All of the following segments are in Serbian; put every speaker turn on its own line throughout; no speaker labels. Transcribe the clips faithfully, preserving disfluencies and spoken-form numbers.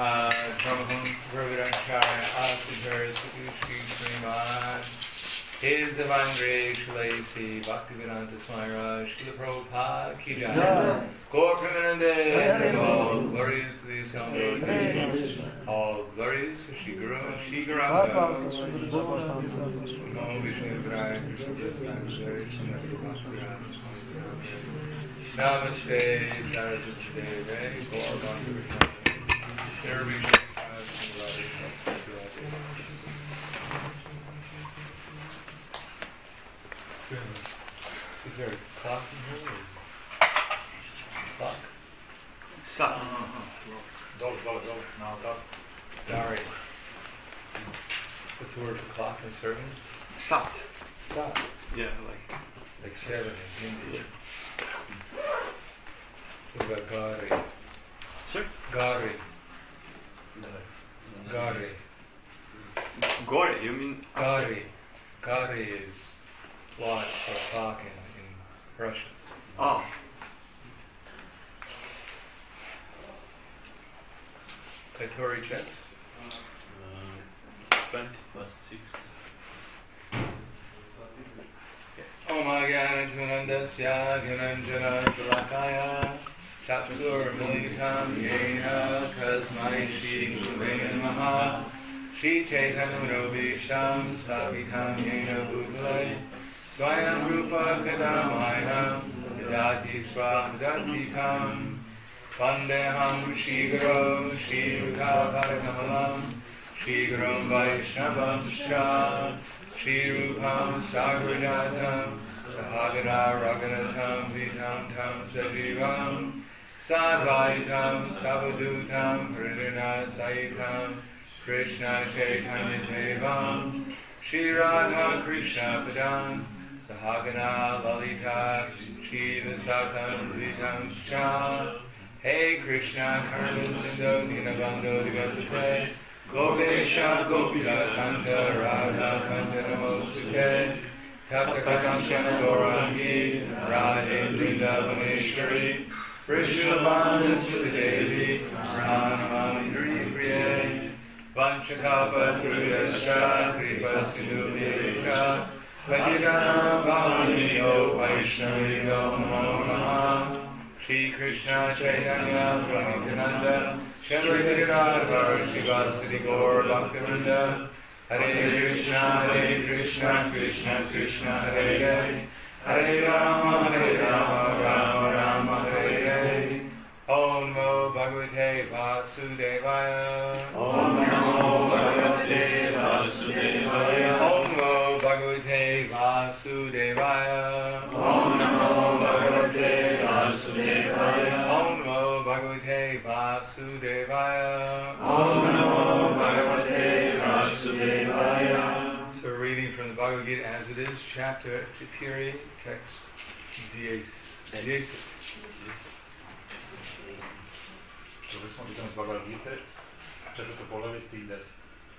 Brahmahams Prabhupada Asiddhar Sri Sriman His Avangre Shalasi Bhaktivedanta Swami Raj Srila Prabhupada Ki Jai Gaur Premanande All glories to the Assembled Devotees All glories to Shri Guru and Shri Gauranga Namo Vishnu Padaya Krishna Prasad Namaste Saraswati Deve Gaur Bhaktivedanta There we go. Is there a clock in here? Clock?
Sat.
Dog, dog, dog. No, dog.
Dari. What's the word for clock in serving?
Sat.
Sat.
Yeah, like.
Like seven in Hindi. What about Gari?
Sir?
Gari. Gari.
Gore, you mean?
Gari. Gari is watch or clock in, in Russian.
Oh.
Katori checks?
Uh, twenty plus six.
Om Agyan Gunandasya Gunanjana Salakaya Chatur Militam Yena Kasmai Shri Gurve Namaha Shri Chaitanya Visham Savitam Yena Bhutale Swayam Rupa Kadamaya Yadati Swahadantikam Vandeham Shri Guru Shri Ruta Parakamalam Shri Guru Vaishnavam Shah Shri Rupam Sagrajatam Sahagara Raganatam Vitam Tam Sajivam Sadvaitam Savadutam Hridana Saitam Krishna Chaitanya Devam Shri Radha Krishna Padam Sahagana Lalita Shri Vasatam Vitam Shah Hey Krishna Karma Sindhu Dinabando Divasate Gopesha Gopika Kanta Radha Kanta Namosute Tapta Kancana Gaurangi Radhe Vrindavaneshwari Vrishabhanu Sudevi Pranamami Hri Priye Vanchakapa Truyascha Kripa Sindhu Devika Vajidana Bhavaniyo Vaishnaviyo Namo Namaha Shri Krishna Chaitanya Prabhu Nityananda Shri Radha Shivasati Gaur Bhaktivinoda Hare Krishna Hare Krishna Krishna Krishna Hare Hare Hare Rama Hare Rama Rama Rama Hare Hare Om Namo Bhagavate Vasudevaya
Om Namo Bhagavate Vasudevaya
Om Namo Bhagavate Vasudevaya
Om Namo Bhagavate Vasudevaya
Om Namo Bhagavate Vasudevaya
Om Namo Bhagavate Vasudevaya.
So we're reading from the Bhagavad Gita as it is, chapter Chitiri, text diez.
Čuli smo čitamo z Bhagavad Gita, četvrto poglavlje stih deset.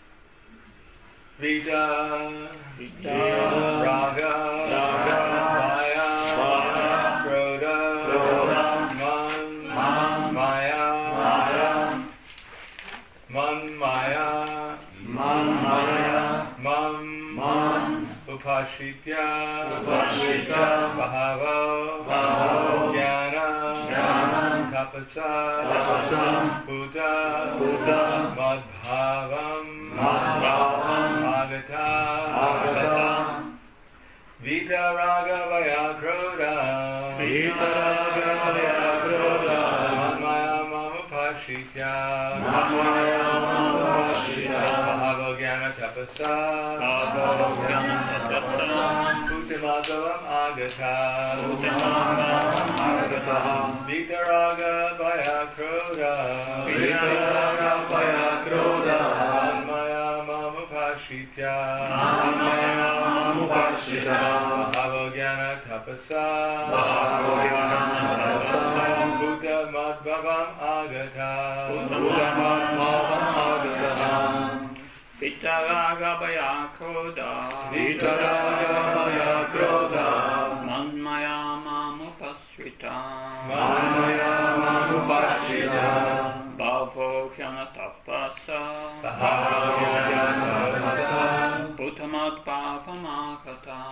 Vita,
Vita,
Raga,
Raga,
Maya,
Maya,
Krodha,
Krodha,
Man,
Man,
Maya,
Maya,
Man, Maya,
Man, Maya,
Mam,
Man,
Upashitya,
Upashitya,
Bhava,
Bhava,
Jnana,
Jnana,
Tapasa,
Tapasa,
Buddha,
Buddha,
Madbhavam,
Madbhavam,
Agata,
Agata,
Vita Raga Vaya Krodha,
Vita Raga Vaya Krodha,
Manmaya Mamupashitya,
Manmaya Mamupashitya,
Bhava Jnana Tapasa,
Bhava Jnana Tapasa,
Bhutimadhavam Agata,
Bhutimadhavam Agata,
Vita Raga Vaya Krodha,
Vita Raga Vaya Krodha,
Manmaya Mamupashitya,
Manmaya Mamupashitya,
Bhava Jnana Tapasa,
Bhava Jnana Tapasa,
Buddha Madbhavam Agata,
Buddha Madbhavam Agata,
Vita Raga Vaya Krodha,
Vita Raga Vaya Krodha,
Manmaya Mamupashrita,
Manmaya Mamupashitya,
Bhavo Jnana Tapasa, tapasa
Bahavagyana-tapasa
Uttamat pavamakata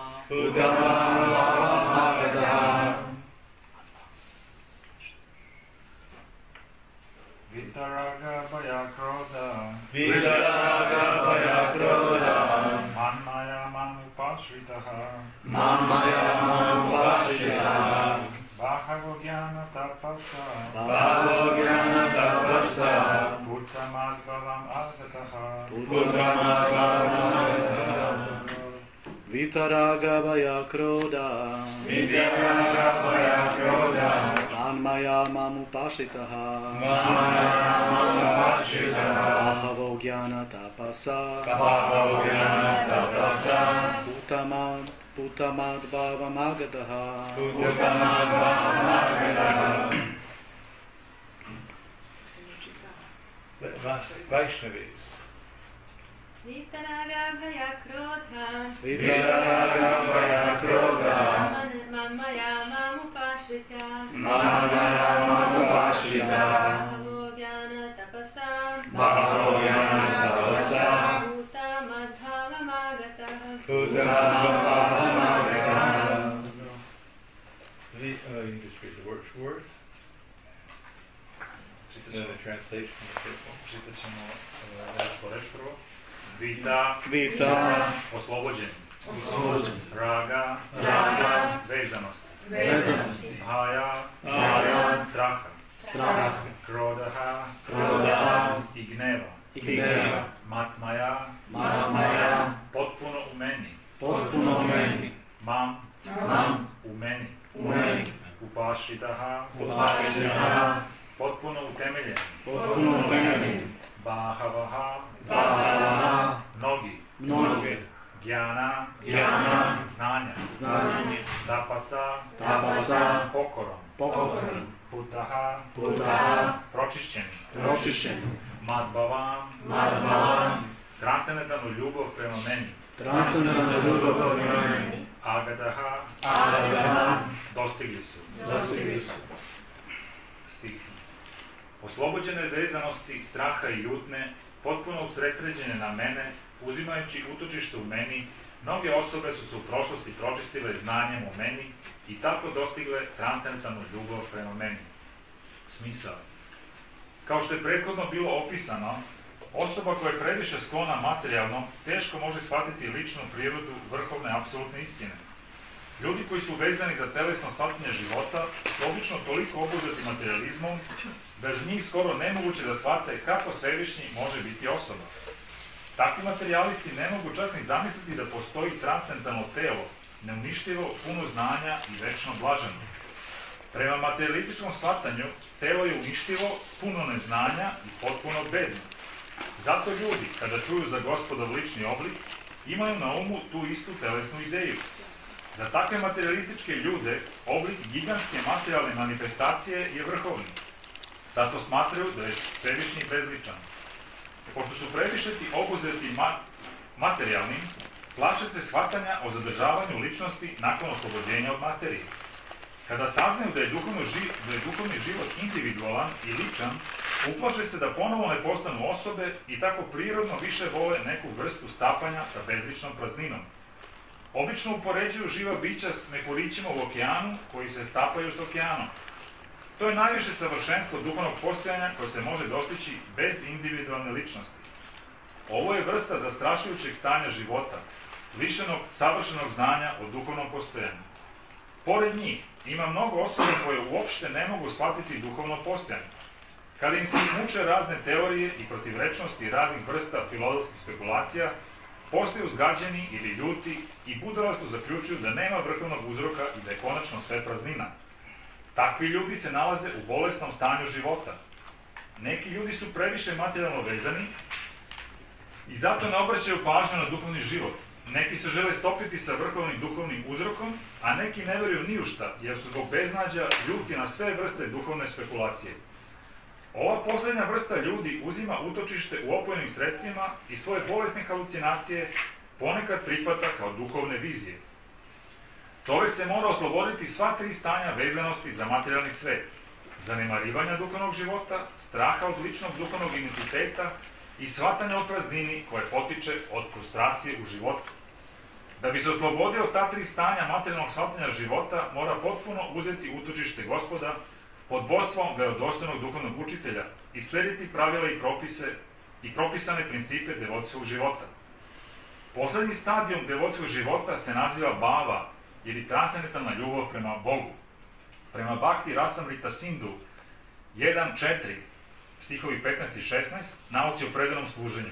Uttamat-pavamagataha
Vitaraga Bhaya Krodha
Vitaraga Bhaya Krodha
Manmaya Manupashritaha
Mamaya Manupashritaha
Bahavagyana Tapasa
Bahavagyana-tapasa
Uttamadbhavam Agataha
Uttamat-pavamagataha
Vitaraga Bhaya Krodha
Vitaraga Bhaya Krodha
Manmaya Mamupashitaha
Mamaya Manupashritaha
Bahavo Tapasa
Bahavagyana-tapasa
Uttamad Uttamad Bhavamagataha
Uttamat-pavamagataha Vaishnavis.
Vitaraga Bhaya Krodha
Vitaraga Bhaya Krodha
Mamaya Mamupashrita
Mamaya Manupashrita
Bahavogyana-tapasa
Bahavagyana-tapasa
Uttamadbhavamagataha
Uttamat-pavamagataha. The, uh, you can just read the word for word. Then the translation is simple.
Čitat ćemo reč po reč prvo. Vita,
Vita
oslobođen.
Oslobođen.
Raga,
Raga,
vezanost.
Vezanosti
Bhaya,
Bhaya,
straha.
Straha
Krodaha,
Krodaha
i gneva.
i gneva
Matmaya,
Matmaya
potpuno u meni.
Potpuno u meni
Mam,
Mam
u meni.
u meni
Upašitaha,
Upašitaha
potpuno utemeljen.
Potpuno utemeljen
Bahavaha,
Bahavaha
mnogi.
Mnogi
Gyana,
Gyana
znanja.
Znanje
Tapasa,
Tapasa
pokorom.
Pokorom
Putaha,
Putaha
pročišćeni.
Pročišćen
Madbavam,
Madbavam
transcendentalnu ljubav prema meni.
Transcendentalna ljubav prema meni
Agadaha,
Agadaha
dostigli su.
Dostigli su
Stih. Oslobođene vezanosti, straha i ljutne, potpuno usredsređene na mene, uzimajući utočište u meni, mnoge osobe su se u prošlosti pročistile znanjem o meni i tako dostigle transcendentalnu ljubav prema meni. Smisao. Kao što je prethodno bilo opisano, osoba koja je previše sklona materijalno teško može shvatiti ličnu prirodu vrhovne apsolutne istine. Ljudi koji su vezani za telesno shvatanje života su obično toliko obuzeti materializmom, bez njih skoro nemoguće da shvate kako svevišnji može biti osoba. Takvi materijalisti ne mogu čak ni zamisliti da postoji transcendentalno telo, neuništivo, puno znanja i večno blaženo. Prema materialističkom shvatanju, telo je uništivo, puno neznanja i potpuno bedno. Zato ljudi, kada čuju za Gospodov lični oblik, imaju na umu tu istu telesnu ideju. Za takve materialističke ljude, oblik gigantske materijalne manifestacije je vrhovni. Zato smatraju da je svevišnji bezličan. Pošto su previšeti obuzeti ma materijalnim, plaše se shvatanja o zadržavanju ličnosti nakon oslobođenja od materije. Kada saznaju da je, ži da je duhovni život individualan i ličan, uplaše se da ponovo ne postanu osobe i tako prirodno više vole neku vrstu stapanja sa bezličnom prazninom. Obično upoređuju živa bića s mehurićima u okeanu koji se stapaju s okeanom. To je najviše savršenstvo duhovnog postojanja koje se može dostići bez individualne ličnosti. Ovo je vrsta zastrašujućeg stanja života, lišenog savršenog znanja o duhovnom postojanju. Pored njih, ima mnogo osoba koje uopšte ne mogu shvatiti duhovno postojanje. Kada im se muče razne teorije i protivrečnosti raznih vrsta filozofskih spekulacija, postaju zgađeni ili ljuti i budalasto zaključuju da nema vrhovnog uzroka i da je konačno sve praznina. Takvi ljudi se nalaze u bolesnom stanju života. Neki ljudi su previše materijalno vezani i zato ne obraćaju pažnju na duhovni život. Neki se žele stopiti sa vrhovnim duhovnim uzrokom, a neki ne veruju ni u šta, jer su zbog beznađa ljuti na sve vrste duhovne spekulacije. Ova poslednja vrsta ljudi uzima utočište u opojnim sredstvima i svoje bolesne halucinacije ponekad prihvata kao duhovne vizije. Čovek se mora osloboditi sva tri stanja vezanosti za materijalni svet, zanemarivanja duhovnog života, straha od ličnog duhovnog identiteta i shvatanja o praznini koje potiče od frustracije u životu. Da bi se oslobodio od ta tri stanja materijalnog shvatanja života, mora potpuno uzeti utočište Gospoda pod vodstvom vjerodostojnog duhovnog učitelja i slediti pravila i propise i propisane principe devotskog života. Poslednji stadijum devotskog života se naziva bhava ili transcendentalna ljubav prema Bogu. Prema Bhakti Rasamrita Sindhu jedan četiri, stihovi petnaest i šesnaest, nauci o predanom služenju.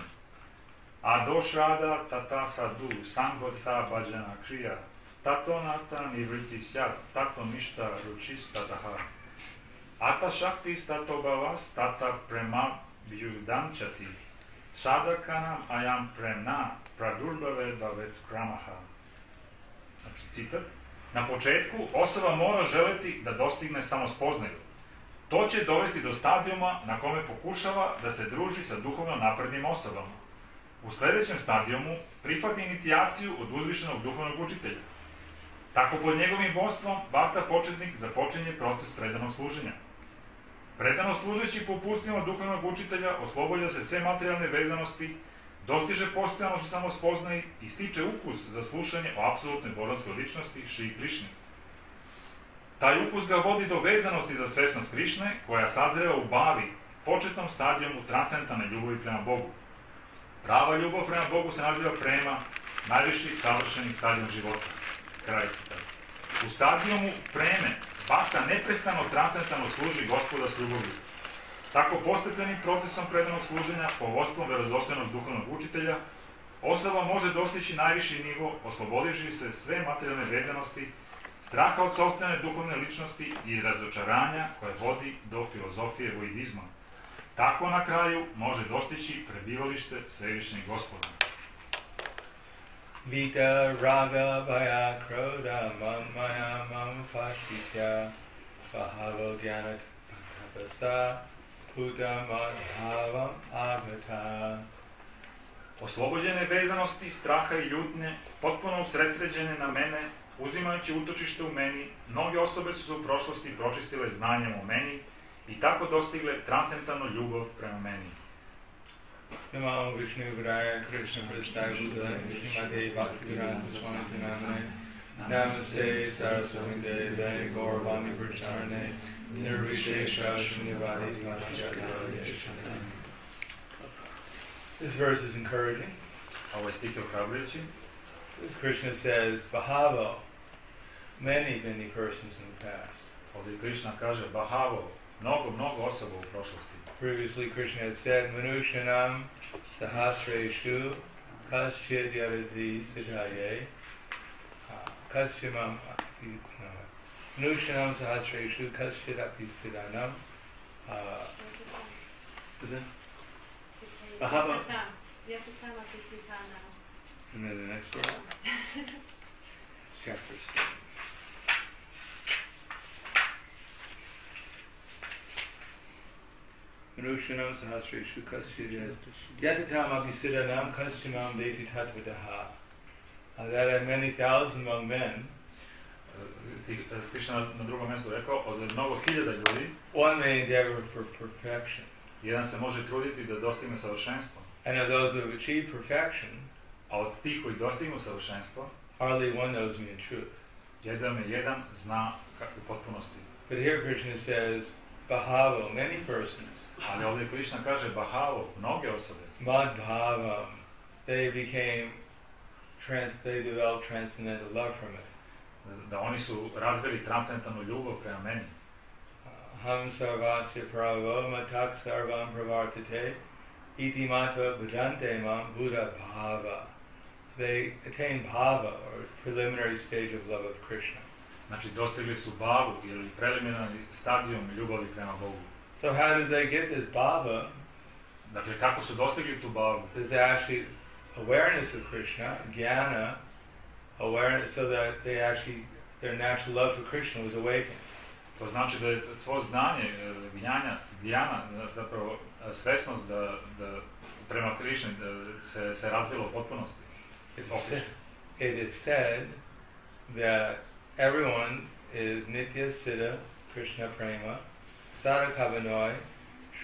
Adošrada tata sadu sangota bhajana kriya tato nata nivriti syat tato nishta ruchista daha ata shakti stato bhavas tata prema vyudanchati sadakanam ayam premna pradurbave bhavet kramaha. Znači, citat. Na početku osoba mora želeti da dostigne samospoznaju. To će dovesti do stadijuma na kome pokušava da se druži sa duhovno naprednim osobama. U sljedećem stadijumu prihvati inicijaciju od uzvišenog duhovnog učitelja. Tako pod njegovim vodstvom Bhakta početnik započinje proces predanog služenja. Predano služeći po uputstvima duhovnog učitelja oslobođa se sve materijalne vezanosti, dostiže postojanost u samospoznaji i stiče ukus za slušanje o apsolutnoj božanskoj ličnosti Šri Krišni. Taj ukus ga vodi do vezanosti za svesnost Krišne, koja sazreva u bavi, početnom stadijumu transcendentalne ljubavi prema Bogu. Prava ljubav prema Bogu se naziva prema, najviši savršeni stadijum života. Kraj citata. U stadijumu preme, Bhakta neprestano transcendentalno služi Gospoda s ljubavlju. Tako postepenim procesom predanog služenja, po vodstvom vjerodostojnog duhovnog učitelja, osoba može dostići najviši nivo, oslobodivši se sve materijalne vezanosti, straha od sopstvene duhovne ličnosti i razočaranja koje vodi do filozofije voidizma. Tako na kraju može dostići prebivalište svevišnjeg Gospoda.
Vita raga bhaya kroda mamaya mamfashitya bahavo jnana tapasa pudamadhavam agata.
Oslobođene vezanosti, straha i ljutnje, potpuno usredsređene na mene, uzimajući utočište u meni, mnoge osobe su se u prošlosti pročistile znanjem o meni i tako dostigle transcendentalnu ljubav prema meni.
Namo Vishnu Vidaya Krishna Prasthaya Buddha Vishimate Bhaktivedanta Swami Namane Namaste Saraswati Deve Gauravani Pracharane Nirvishesha Shunyavadi Vashiyakaya. This verse is encouraging.
Ovo je stih ohrabrujući.
Krishna says, Bahavo, many, many persons in the past.
Ovdje Krishna kaže, Bahavo, mnogo, mnogo osoba u prošlosti.
Previously, Krishna had said, Manushanam sahasreshu kaschid yadati siddhaye kaschimam Manushanam sahasreshu kaschid api siddhanam.
Bahava.
And then the next word. It's chapter six. Manushanam sahasreshu kaschid yatatam abhisiddhanam kaschimam veti tatvadaha. That are many thousand among men.
Krishna na drugom mjestu rekao, od mnogo hiljada ljudi,
One may endeavor for perfection.
jedan se može truditi da dostigne savršenstvo.
And of those who have achieved perfection,
A od tih koji dostignu savršenstvo,
hardly one knows me in truth.
jedan me jedan zna u potpunosti.
But here Krishna says, Bahavo, many persons,
Ali ovdje Krishna kaže, Bahavo, mnoge osobe,
Madhvavam, they became, trans, they developed transcendental love from it.
da oni su razvili transcendentalnu ljubav prema meni.
Ham sarvasya pravo matak sarvam pravartate iti mata bhajante mam buddha bhava. They attain bhava, or preliminary stage of love of Krishna.
Znači, dostigli su bavu ili preliminarni stadijum ljubavi prema Bogu.
So how did they get this bhava?
Dakle, kako su dostigli tu bavu?
There's actually awareness of Krishna, jnana, awareness, so that they actually, their natural love for Krishna was awakened.
To znači da je svo znanje, gnjanja, djana, zapravo svesnost da, da prema Krišni da se, se razvilo u potpunosti.
It is, said, it is said that everyone is Nitya Siddha Krishna Prema Sadhakavanoi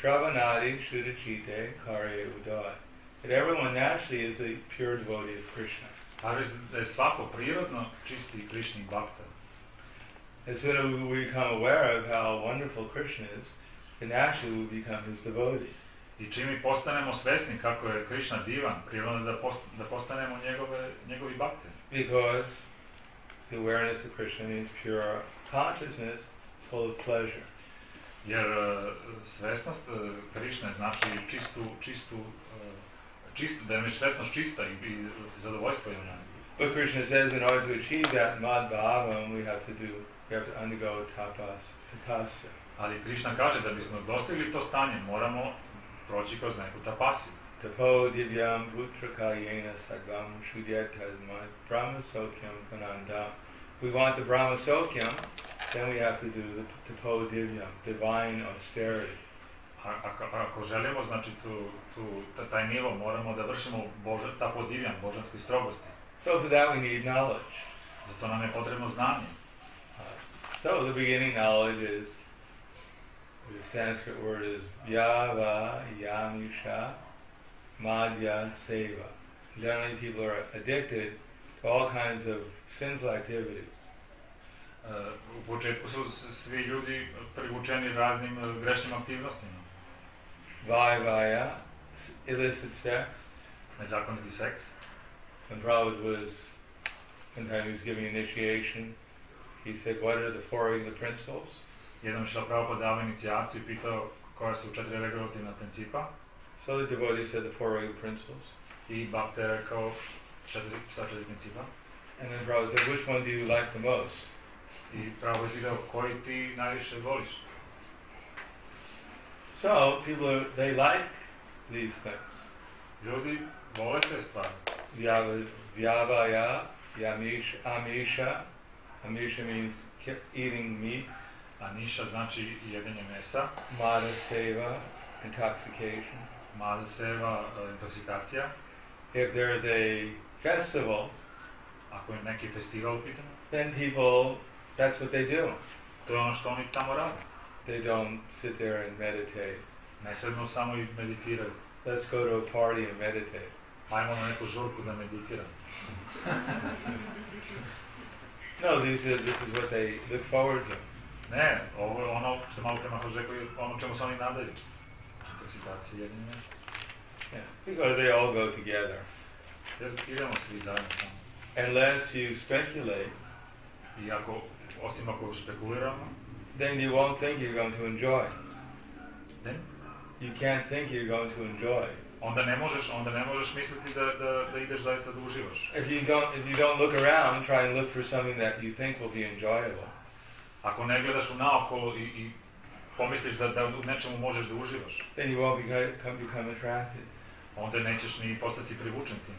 Shravanadi Shuddhachite Kare Udai. That everyone naturally is a pure devotee of Krishna.
Kaže da je svako prirodno čisti Krišni bhakta.
As soon as we become aware of how wonderful Krishna is, then naturally we become his devotee.
I čim mi postanemo svesni kako je Krišna divan, prirodno da, post, da postanemo njegove, njegovi bhakte.
Because the awareness of Krishna means pure consciousness full of pleasure.
Jer uh, svesnost uh, Krišne znači čistu, čistu, uh, čistu, da je svesnost čista i, i zadovoljstvo je u njoj.
But Krishna says in order to achieve that mad bhavam, we have to do, we have to undergo tapas, tapasya.
Ali Krišna kaže da bismo dostigli to stanje, moramo proći kroz neku tapasiju.
Tapo divyam bhutrakayena sagam shudyatazmat brahma sokyam pananda. We want the brahma sokyam, then we have to do the tapo divyam, divine austerity.
A, ako, ako želimo, znači tu, tu, taj nivo, moramo da vršimo boža, tapo divjam, božanske strogosti.
So for that we need knowledge.
Zato nam je potrebno znanje.
Uh, so the beginning knowledge is, the Sanskrit word is yava yamisha madhya seva. Generally people are addicted to all kinds of sinful activities.
Uh, u početku su svi ljudi privučeni raznim uh, grešnim aktivnostima.
Vaivaya, illicit sex.
Nezakoniti seks.
When Prabhupada was, one time he was giving initiation, he said, what are the four regular principles?
Jednom Šrila Prabhupada dao inicijaciju i pitao koja su četiri regulativna principa.
So the devotee said the four regular principles.
I Bhakta je rekao četiri, sa četiri principa.
And then Prabhupada said, which one do you like the most?
I Prabhupada je pitao koji ti najviše voliš.
So people, are, they like these things.
Ljudi vole te stvari.
Vyava- Vyavaya, yamisha, amisha. Amisha means ki- eating meat.
A niša znači jedenje mesa.
Mada seva, intoxication.
Mada seva, uh, intoksikacija.
If there's a festival,
Ako je neki festival u pitanju,
then people, that's what they do.
to je ono što oni tamo rade.
They don't sit there and meditate.
Ne sednu samo i meditiraju.
Let's go to a party and meditate.
Ajmo na neku žurku da meditiram.
No, these are, this is what they look forward to.
Ne, ovo je ono što malo prema rekao, ono čemu se oni nadaju. Intoksikacija jedenje mesa.
Yeah. Because they all go together.
Jer idemo svi zajedno tamo.
Unless you speculate,
I ako, osim ako špekuliramo,
then you won't think you're going to enjoy.
ne?
You can't think you're going to enjoy.
Onda ne možeš, onda ne možeš misliti da, da, da ideš zaista da uživaš.
If you don't, if you don't look around, try and look for something that you think will be enjoyable.
Ako ne gledaš u naokolo i, i pomisliš da, da u nečemu možeš da uživaš,
Then you won't become, come, become attracted.
onda nećeš ni postati privučen tim.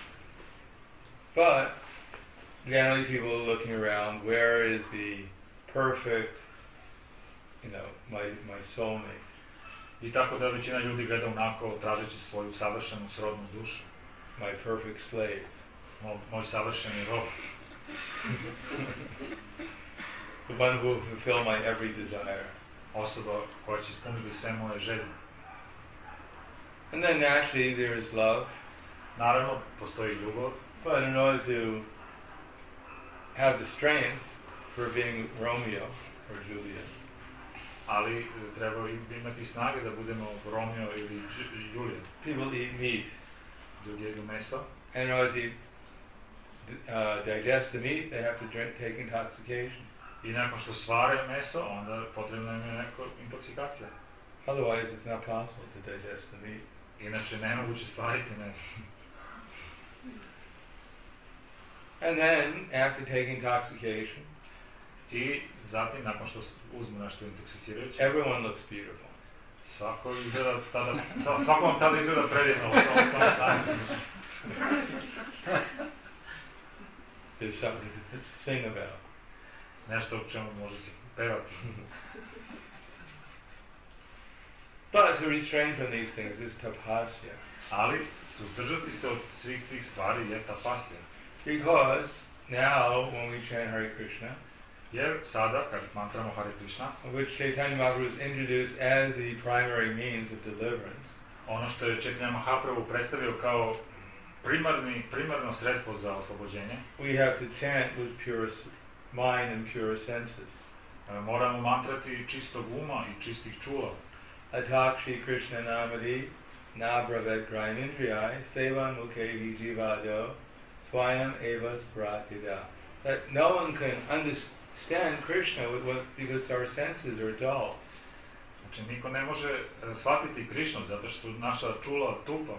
But generally, people are looking around. Where is the perfect, you know, my my soulmate?
I tako da većina ljudi gleda unako tražeći svoju savršenu srodnu dušu,
My perfect slave.
moj, moj savršeni rob,
The one who will fulfill my every desire.
osoba koja će ispuniti sve moje želje.
And then naturally there is love.
Naravno, postoji ljubav,
But in order to have the strength for being Romeo or Juliet,
ali treba imati snage da budemo Romeo ili Ju- Julija.
people eat meat.
Ljudi jedu meso,
And in order to uh, digest the meat, they have to drink, take intoxication.
i nakon što svare meso, onda potrebna im je neka intoksikacija.
Otherwise, it's not possible to digest the meat.
Inače, nemoguće svariti meso.
And then, after taking intoxication,
I zatim, nakon što s- uzmu nešto intoksicirajuće,
everyone looks beautiful.
svako izgleda tada, sva- svako vam tada izgleda predivno u tom, u tom stanju.
There's something to sing about.
Nešto o čemu može se pevati.
But to restrain from these things is tapasya.
Ali, suzdržati se od svih tih stvari je tapasija.
Because now, when we chant Hare Krishna,
Jer sada, kad mantramo Hare Krishna,
which Chaitanya Mahaprabhu has introduced as the primary means of deliverance,
ono što je Chaitanya Mahaprabhu predstavio kao primarni, primarno sredstvo za oslobođenje,
we have to chant with pure mind and pure senses.
Moramo mantrati čistog uma i čistih čula.
Atakshi Krishna Namadi Nabravet Grainindriyai Sevan Mukhehi Jivado Swayam Eva Spratida. That no one can understand Krishna with what, because our senses are dull.
Znači, niko ne može shvatiti Krishnu zato što su naša čula tupa.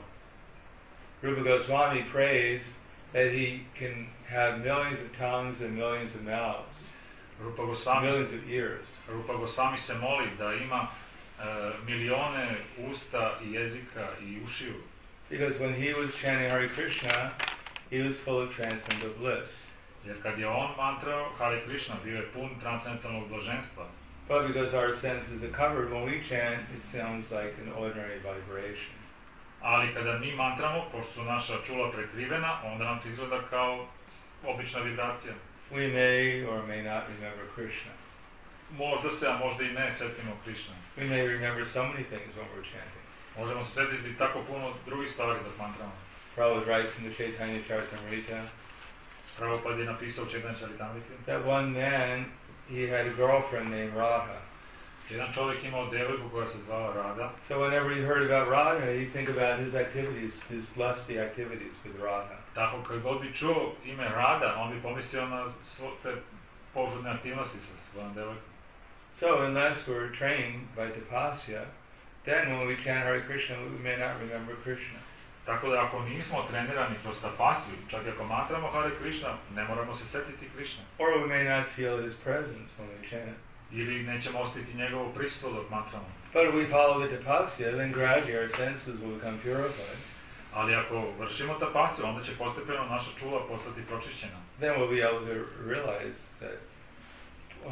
Rupa Goswami prays that he can have millions of tongues and millions of mouths,
Rupa Goswami,
millions of ears.
Rupa Goswami se moli da ima uh, milione usta i jezika i ušiju.
Because when he was chanting Hare Krishna, he was full of transcendental bliss.
Jer kad je on mantrao Hare Krishna, bio je pun transcendentalnog blaženstva.
But because our senses are covered, when we chant, it sounds like an ordinary vibration.
Ali kada mi mantramo, pošto su naša čula prekrivena, onda nam to izgleda kao obična vibracija.
We may or may not remember Krishna.
Možda se, a možda i ne setimo Krishna.
We may remember so many things when we're chanting.
Možemo se setiti tako puno drugih stvari dok mantramo.
Prabhupada writes in the Chaitanya Charitamrita
Prabhupada je napisao u Chaitanya Charitamriti
that one man, he had a girlfriend named Radha.
Jedan čovjek imao devojku koja se zvala Rada.
So whenever he heard about Radha, he'd think about his activities, his lusty activities with Radha.
Tako kad god bi čuo ime Rada, on bi pomislio na svo te požudne aktivnosti sa svojom devojkom.
So unless we're trained by tapasya, then when we chant Hare Krishna, we may not remember Krishna.
Tako da ako nismo trenirani kroz tapasiju, čak i ako mantramo Hare Krishna, ne moramo se setiti Krishna.
Or we may not feel his presence when we chant.
Ili nećemo osjetiti njegovo prisustvo dok mantramo.
But if we follow the tapasya, then gradually our senses will become purified.
Ali ako vršimo tapasiju, onda će postepeno naša čula postati pročišćena.
Then we'll be able to realize that uh,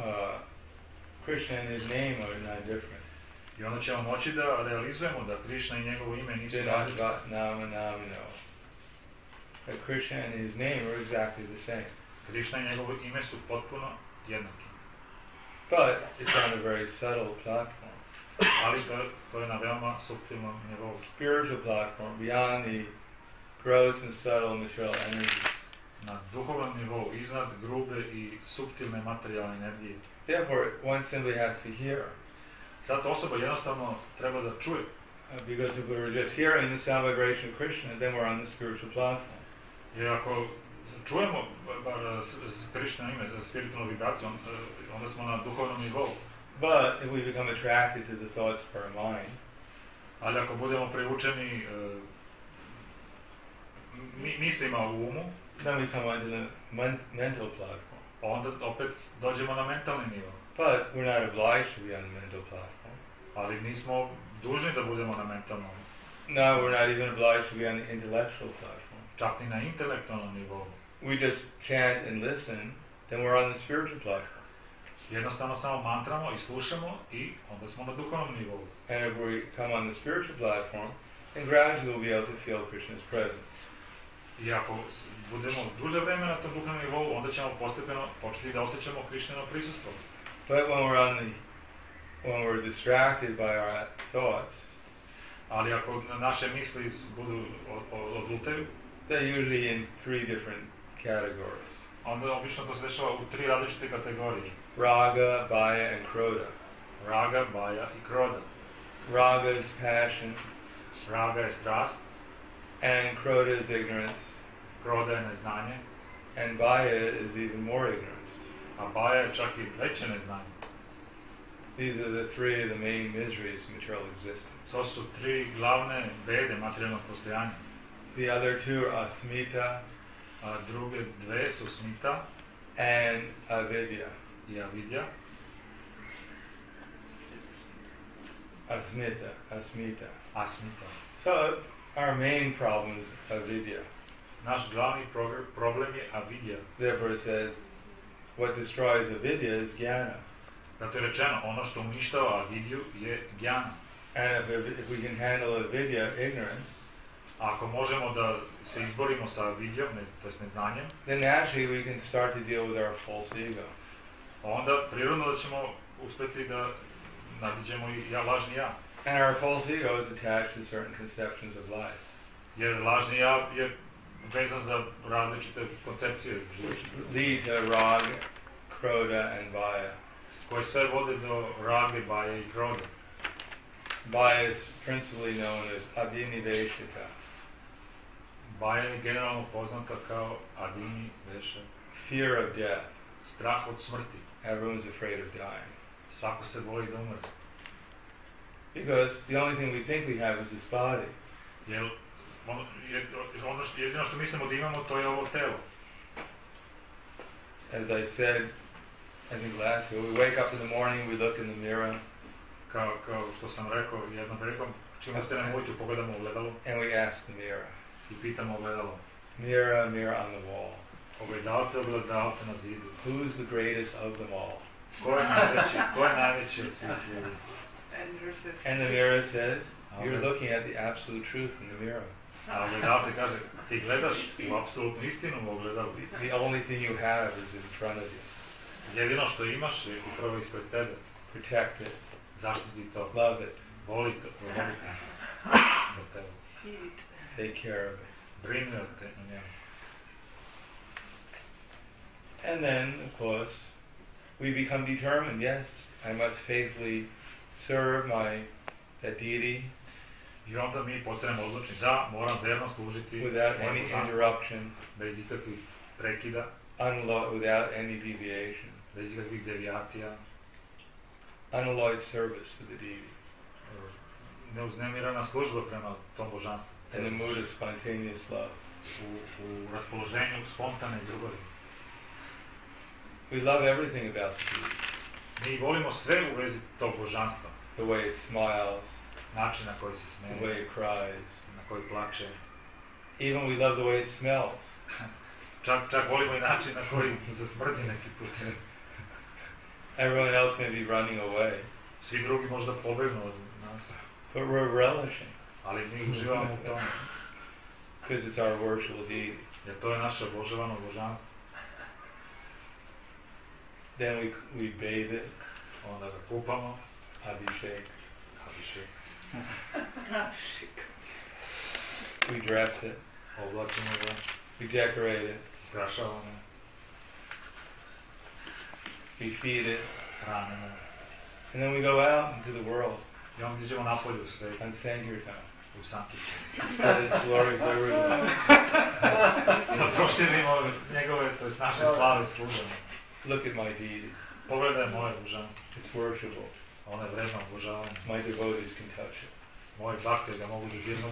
Krishna and his name are not different.
I onda ćemo moći da realizujemo da Krishna i njegovo ime nisu različite.
Nama namino. That Krishna and his name are exactly the same.
Krishna i njegovo ime su potpuno jednaki.
But it's on a very subtle platform.
Ali to, to je na veoma suptilnom nivou.
Spiritual platform, beyond the gross and subtle material energies.
Na duhovnom nivou, iznad grube i suptilne materijalne energije.
Therefore, one simply has to hear.
Zato osoba jednostavno treba da čuje.
Uh, because if we were just hearing the sound vibration of Krishna, then we're on the spiritual platform.
Jer ako čujemo bar Krishna ime, spiritualnu vibraciju, onda smo na duhovnom nivou.
But if we become attracted to the thoughts of our mind,
ali ako budemo privučeni uh, mislima u umu,
then we come onto the men- mental platform.
Onda opet dođemo na mentalni nivo.
But we're not obliged to be on the mental platform.
Ali nismo dužni da budemo na mentalnom.
No, we're not even obliged to be on the intellectual platform.
Čak ni na intelektualnom nivou.
We just chant and listen, then we're on the spiritual platform.
Jednostavno samo mantramo i slušamo i onda smo na duhovnom nivou.
And if we come on the spiritual platform, then gradually we'll be able to feel Krishna's presence.
I ako budemo duže vreme na tom duhovnom nivou, onda ćemo postepeno početi da osjećamo Krishnino prisustvo.
But when we're on the, when we're distracted by our thoughts,
ali ako naše misli budu odlutaju,
they're usually in three different categories.
Onda obično to se dešava u tri različite kategorije.
Raga, Baya, and Krodha.
Raga, Baya i Krodha.
Raga is passion.
Raga je strast.
And Krodha is ignorance.
Krodha je neznanje.
And Baya is even more ignorance.
A Baya je čak i veće neznanje.
These are the three of the main miseries of material existence.
To su tri glavne bede materijalnog postojanja.
The other two are asmita.
A druge dve su smita
and avidya.
I avidya.
Asmita, asmita.
Asmita.
So our main problem is avidya.
Naš glavni problem je avidya.
Therefore it says, what destroys avidya is jnana.
Zato je rečeno, ono što uništava avidju je jnana.
And if, if we can handle avidya, ignorance,
ako možemo da se izborimo sa avidjom, ne, to jest neznanjem,
then naturally we can start to deal with our false ego.
onda prirodno da ćemo uspjeti da nadiđemo i ja, lažni ja.
And our false ego is attached to certain conceptions of life.
Jer lažni ja je vezan za različite koncepcije života,
Lead to rag, kroda, and vaya.
koje sve vode do rage, baje i krode.
Vaya is principally known as adiniveshita.
Baja je generalno poznata kao adini veša,
Fear of death.
strah od smrti.
Everyone's afraid of dying.
Svako se boji da umre.
Because the only thing we think we have is this body.
Jer ono, je, ono što, jedino što mislimo da imamo, to je ovo telo.
As I said, I think last year, we wake up in the morning, we look in the mirror,
Kao, kao što sam rekao jednom prilikom, čim ustanem ujutro pogledamo u ogledalo
and we ask the mirror,
i pitamo ogledalo.
mirror, mirror on the wall,
Ogledalce, ogledalce na zidu.
who's the greatest of them all?
Ko je najveći, ko je najveći od svih ljudi?
And the mirror says, you're looking at the absolute truth in the mirror.
A ogledalce kaže, ti gledaš u apsolutnu istinu u ogledalu.
The, the only thing you have is in front of you.
Jedino što imaš je upravo ispred tebe.
Protect it,
Zaštiti to,
love it,
voli to, voli do tebe.
take care of it.
Brini o te o njemu.
And then, of course, we become determined, yes, I must faithfully serve my that deity
I onda mi postanemo odlučni da moram verno služiti
without
mojem
any
božanstvu,
interruption,
bez ikakvih prekida,
unlo- without any deviation,
bez ikakvih devijacija,
unalloyed service to the deity,
neuznemirana služba prema tom božanstvu.
in the mood of spontaneous love.
U, u raspoloženju spontane ljubavi.
We love everything about the deity,
Mi volimo sve u vezi tog božanstva.
the way it smiles,
Način na koji se
the
smeje,
way it cries.
na koji plače.
Even we love the way it smells.
Čak, čak volimo i način na koji se smrdi neki put.
Everyone else may be running away,
Svi drugi možda pobegnu od nas,
but we're relishing
ali mi uživamo u tome.
because it's our worshipful deity.
Jer to je naše obožavano božanstvo.
Then we we bathe it,
Onda ga kupamo,
abhishek.
Abhishek,
We dress it,
oblačimo ga,
we decorate it,
ukrašavamo,
we feed it,
hranimo.
and then we go out into the world
I onda iđemo napolje u svijet,
on Sankirtan.
u Sankicu.
That is glory for everyone.
Da proširimo njegove, to je naše slave služene.
Look at my deity.
Pogledaj moje božanstvo.
It's worshipful.
Ono je vredno obožavanje.
My devotees can touch it.
Moji bakte ga mogu dodirnuti.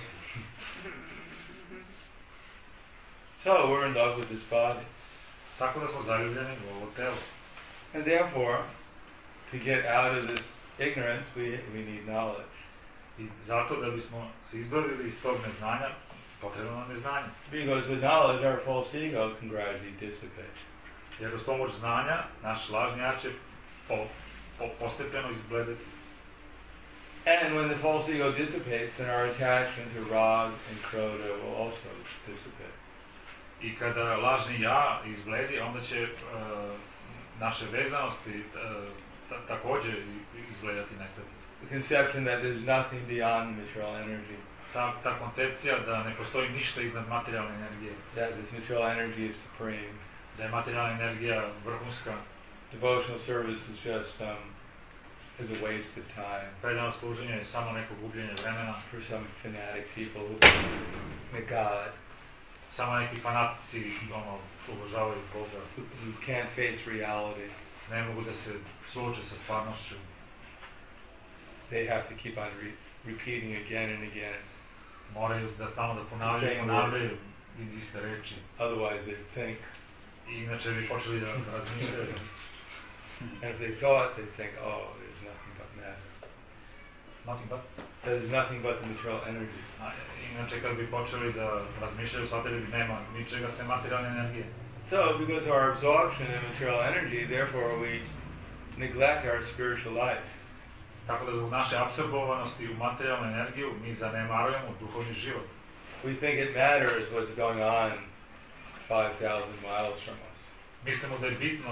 So we're in love with this body.
Tako da smo zaljubljeni u ovo telo.
And therefore, to get out of this ignorance, we, we need knowledge.
I zato da bismo se izbavili iz tog neznanja, potrebno nam je znanje.
Because with knowledge, our false ego can gradually dissipate.
Jer uz pomoć znanja, naš lažni ja će po, po, postepeno izbledeti.
And when the false ego dissipates, then our attachment to rag and kroda will also dissipate.
I kada lažni ja izbledi, onda će uh, naše vezanosti uh, ta, također izgledati nestati.
The conception that there's nothing beyond material energy,
Ta, ta koncepcija da ne postoji ništa iznad materijalne energije,
that this material energy is supreme.
da je materijalna energija vrhunska,
Devotional service is just um, is a waste of time
predano služenje je samo neko gubljenje vremena,
for some fanatic people who believe in God,
samo neki fanatici ono, obožavaju Boga,
who, who can't face reality.
ne mogu da se suoče sa stvarnošću,
They have to keep on re- repeating again and again.
moraju da stalno da ponavljaju i
Same
ponavljaju iste reči.
Otherwise, they think,
I inače bi počeli da razmišljaju.
and if they thought, they think, oh, there's nothing but matter.
Nothing but.
There's nothing but the material energy.
A, inače kad bi počeli da razmišljaju, shvatili bi nema ničega sem materijalne energije.
So, because of our absorption in material energy, therefore we neglect our spiritual life.
Tako da zbog naše apsorbovanosti u materijalnu energiju mi zanemarujemo duhovni život.
We think it matters what's going on five thousand miles from us.
Mislimo da je bitno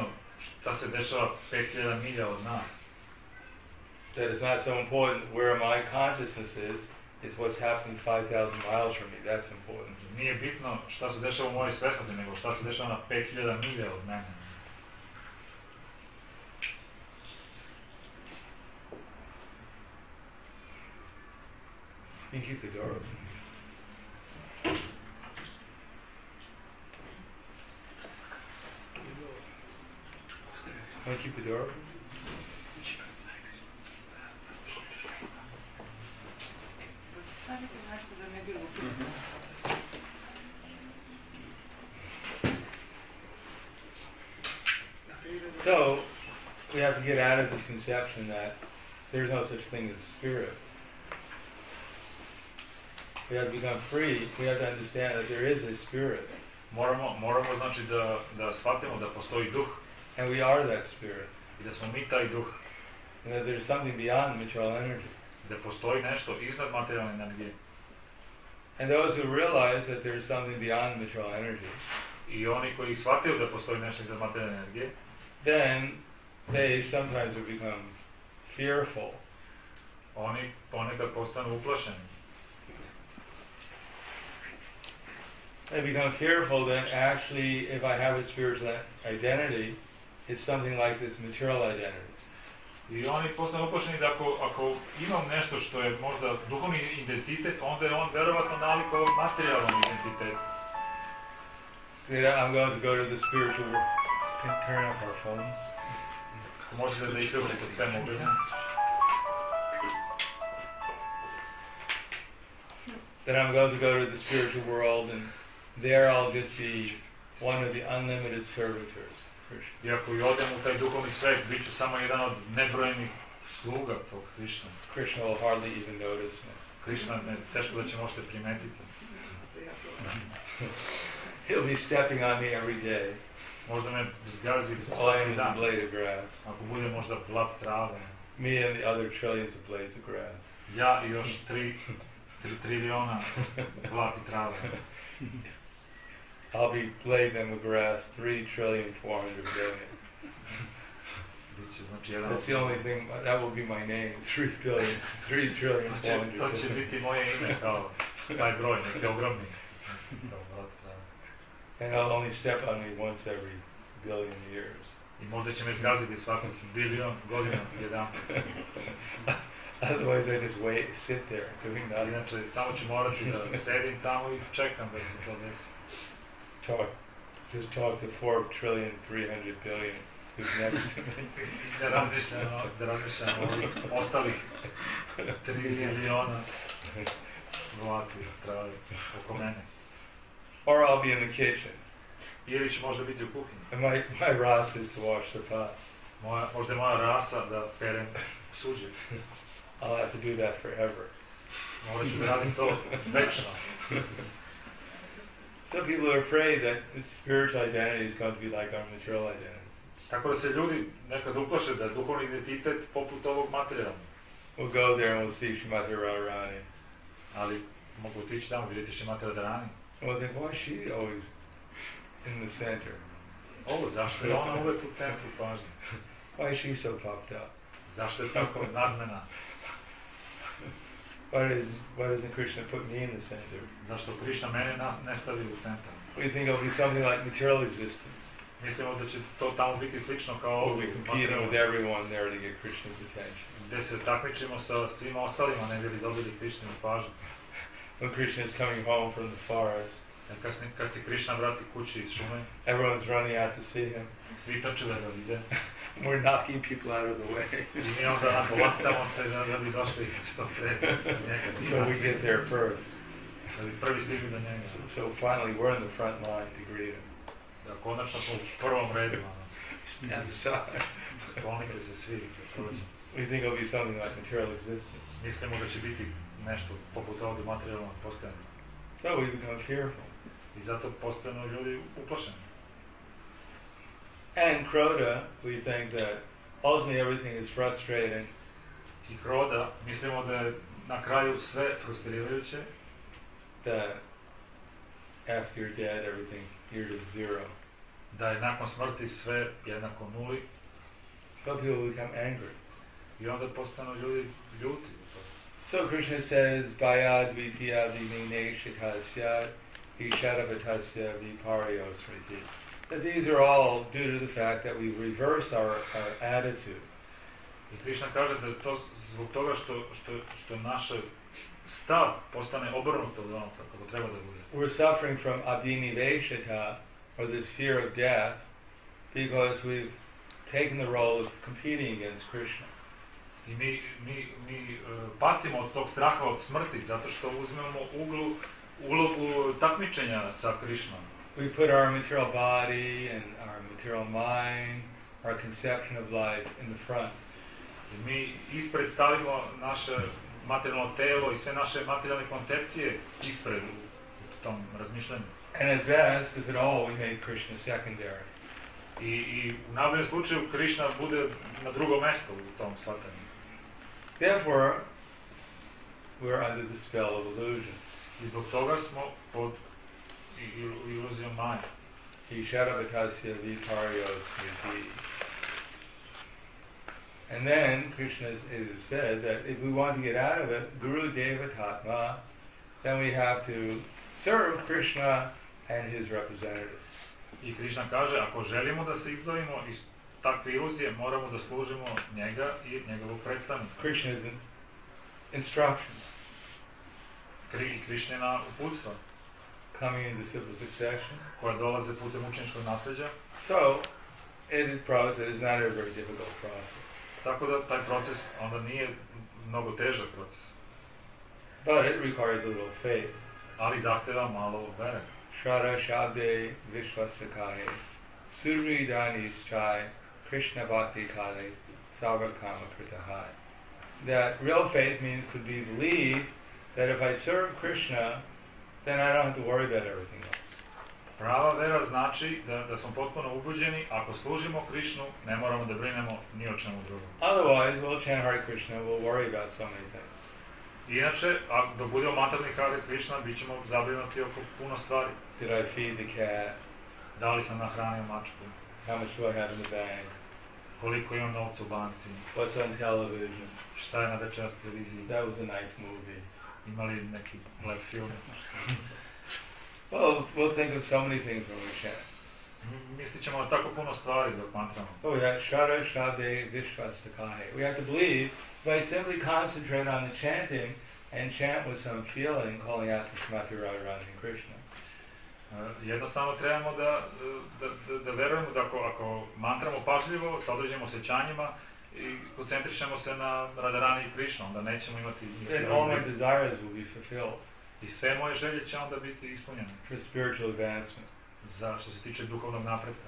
šta se dešava pet hiljada milja od nas.
That it's not so important where my consciousness is, it's what's happening five thousand miles from me. That's important.
Nije bitno šta se dešava u mojoj svesnosti, nego šta se dešava na pet hiljada milja od mene.
You can keep the door open. Want to keep the door open? So, we have to get out of this conception that there's no such thing as spirit. We have to become free. We have to understand that there is a spirit.
Moramo, moramo znači da, da shvatimo da postoji duh
And we are that spirit.
i da smo mi taj duh.
And that there's something beyond material energy.
Da postoji nešto iznad materijalne energije.
And those who realize that there's something beyond material energy,
I oni koji shvataju da postoji nešto iznad materijalne energije,
then they sometimes have become fearful.
oni ponekad postanu uplašeni.
They become fearful that actually, if I have a spiritual identity, it's something like this material identity.
I oni postanu uplašeni da ako, ako imam nešto što je možda duhovni identitet, onda je on verovatno nalik ovog materijalnom identitetu.
That I'm going to go to the spiritual world. Can turn off our phones.
Možete da isključite sve mobilne.
That I'm going to go to the spiritual world and there I'll just be one of the unlimited servitors. Krishna.
I ako i odem u taj duhovni svet, bit ću samo jedan od nebrojenih sluga tog Krišna.
Krishna will hardly even notice me.
Krišna, ne, teško da će možete primetiti.
He'll be stepping on me every day.
Možda me zgazi
All I am
svaki
is a
dan.
blade of grass.
Ako bude možda blat trave.
Me and the other trillions of blades of grass.
Ja i još tri, tri triliona blati trave.
I'll be laying them with grass, three trillion, four hundred billion.
Biće, znači, jedan
That's the only thing, that will be my name, three billion, three trillion,
To
four
će,
hundred
to će
billion.
biti moje ime kao taj broj, neki ogromni. Kao blat trave.
And I'll only step on me once every billion years.
I možda će me zgaziti svakog bilion godina, jedan.
Otherwise I just wait, sit there, doing nothing.
Inače, samo ću morati da sedim tamo i čekam da se to desi.
Talk, just talk to four trillion, three hundred billion who's next to me.
Da razmišljam, o- da razmišljam o ovih ostalih tri ziliona blati trave oko mene.
Or I'll be in the kitchen.
Ili ću možda biti u kuhinji.
And my, my ras is to wash the pots.
Moja, možda je moja rasa da perem suđe.
I'll have to do that forever.
Morat ću da radim to večno.
Some people are afraid that its spiritual identity is going to be like our material identity.
Tako da se ljudi nekad uplaše da je duhovni identitet poput ovog materijalnog.
We'll go there and we'll see Shrimati Radharani.
Ali mogu otići tamo, vidjeti Šrimati Radharani.
And we'll think, why is she always in the center?
Ovo, zašto je ona uvek u centru pažnje?
Why is she so popped up?
Zašto je tako nadmena?
Why, does, why doesn't Krishna put me in the center?
Zašto Krišna mene nas ne stavi u centar?
We think it'll be something like material existence.
Mislimo da će to tamo biti slično kao
We'll
ovo,
be competing with everyone there to get Krishna's attention.
gde se takmičimo sa svima ostalima, ne bi li dobili Krišninu pažnju.
When Krishna is coming home from the forest,
Jer kad, se- kad se Krišna vrati kući iz šume,
everyone's running out to see him.
svi trče da ga vide.
We're knocking people out of the way.
I mi onda povaktamo se da, da bi došli što pre do njega.
So we get there first.
Da bi prvi stigli do njega.
So, so finally we're in the front line to greet him.
Da konačno smo u prvom redu. ono.
Stand aside.
Sklonite se svi da prođe.
We think it'll be something like material existence.
Mislimo da će biti nešto poput ovog materijalnog postojanja.
So we become fearful.
I zato postanu ljudi uplašeni.
And Kroda, we think that ultimately everything is frustrating.
I kroda, mislimo da je na kraju sve frustrirajuće,
That after you're dead, everything, you're just zero.
da je nakon smrti sve jednako nuli
So people become angry.
i onda postanu ljudi ljuti.
So Krishna says, Bayad vidya vimine shitasya ishadavatasya viparyo smriti. That these are all due to the fact that we reverse our, our attitude.
I Krishna kaže da je to zbog toga što, što, što naš stav postane obrnuto od onoga kako treba da bude.
We're suffering from abhiniveshita, or this fear of death, because we've taken the role of competing against Krishna.
I mi, mi, mi uh, patimo od tog straha od smrti zato što uzmemo uglu, ulogu takmičenja sa Krishnom.
We put our material body and our material mind, our conception of life in the front.
I mi ispred stavimo naše materijalno telo i sve naše materijalne koncepcije ispred u, u tom razmišljanju.
And at best, if at all, we make Krishna secondary.
I, i u najboljem slučaju Krishna bude na drugom mjestu u tom shvatanju.
Therefore, we're under the spell of illusion.
I zbog toga smo pod i- i- iluzijom maje.
Ishadavatasya viparyo smriti. And then Krishna is, it is said that if we want to get out of it, Guru Devatatma, then we have to serve Krishna and his representatives.
I Krishna kaže, ako želimo da se izdvojimo iz takve iluzije, moramo da služimo njega i njegovog predstavnika.
Krishna's in, instructions,
Kri, I Krišnina uputstva,
coming in disciple succession.
koja dolaze putem učeničkog nasljeđa.
So, it is process, it's not a very difficult process.
Tako da taj proces onda nije mnogo težak proces.
But it requires a little faith.
Ali zahteva malo vere.
Shraddha Shabde Vishwasakahe Suri Danischai Krishna Bhakti Kale Sarvakama Kritahai. That real faith means to be believed that if I serve Krishna, then I don't have to worry about everything else.
Prava vera znači da, da smo potpuno ubuđeni, ako služimo Krišnu, ne moramo da brinemo ni o čemu drugom.
Otherwise, we'll chant Hare Krishna, we'll worry about so many things.
Inače, a dok budemo matarni Hare Krishna, bit ćemo zabrinuti oko puno stvari.
Did I feed the cat?
Da li sam nahranio mačku?
How much do I have in the bank?
Koliko imam novca u banci?
What's on television?
Šta je na večeras televiziji?
That was a nice movie.
Ima li neki lep film?
Well, we'll think of so many things when we chant.
M- Mislit ćemo na tako puno stvari dok mantramo.
Oh, that Shraddha Shabde Vishwasakahe. We have to believe if I simply concentrate on the chanting and chant with some feeling, calling out to Srimati Radharani and Krishna.
Uh, Jednostavno trebamo da, da, da, da verujemo da ako, ako mantramo pažljivo, sa određenim osjećanjima i koncentrišemo se na Radharani i Krishna, onda nećemo imati
Then all my desires will be fulfilled
i sve moje želje će onda biti ispunjene
for spiritual advancement.
za što se tiče duhovnog napretka.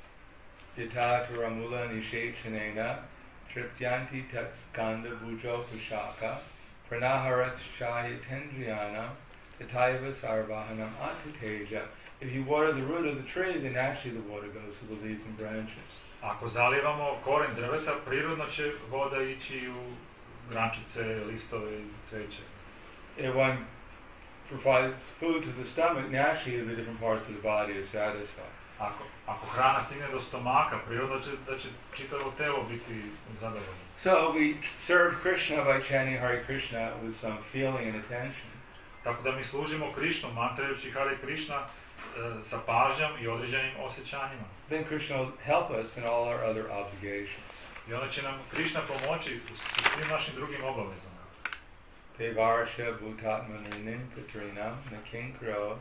Yata Ramula Nishechanena Triptyanti Tat Skanda Bujo Pushaka Pranaharat Shayatendriyana Tataiva Sarvahanam Atateja. If you water the root of the tree, then actually the water goes to the leaves and branches.
Ako zalijevamo koren drveta, prirodno će voda ići u grančice, listove i cveće.
If one provides food to the stomach, naturally the different parts of the body are satisfied.
Ako, ako hrana stigne do stomaka, prirodno će da će čitavo telo biti zadovoljno.
So we serve Krishna by chanting Hare Krishna with some feeling and attention.
Tako da mi služimo Krišnu, mantrajući Hare Krishna e, sa pažnjom i određenim osjećanjima.
Then Krishna will help us in all our other obligations.
I onda će nam Krišna pomoći u s- svim našim drugim obavezama.
Devarsha Bhutatmaninim Putrinam Nakinkro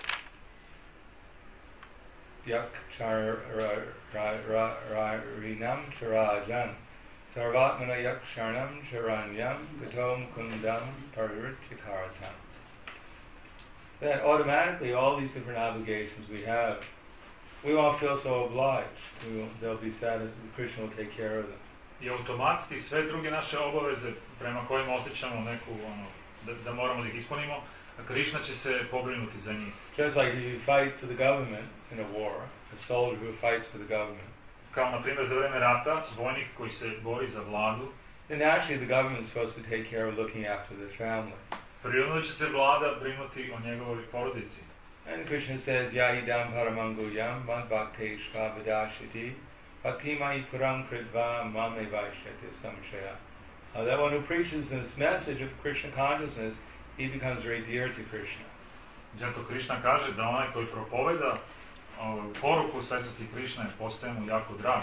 Yakcharinam Charajan Sarvatmana Yaksharnam Charanyam Gatom Kundam Pariritchikaratam. Then automatically all these different obligations we have, we won't feel so obliged. We won't, they'll be satisfied. Krishna will take care of them.
I automatski sve druge naše obaveze prema kojima osjećamo neku, ono, da, da moramo da ih ispunimo, Krišna će se pobrinuti za njih.
Just like if you fight for the government in a war, a soldier who fights for the government,
Kao na primjer za vreme rata, vojnik koji se bori za vladu,
then actually the government is supposed to take care of looking after the family.
prirodno će se vlada brinuti o njegovoj porodici.
And Krishna says, Yahidam paramango yam mad bhakte shvabadashiti bhakti mai puram kritva mame vaishyate samshaya. Uh, that one who preaches this message of Krishna consciousness, he becomes very dear to Krishna.
Zato Krishna kaže da onaj koji propoveda uh, poruku svesnosti Krishne postaje mu jako drag.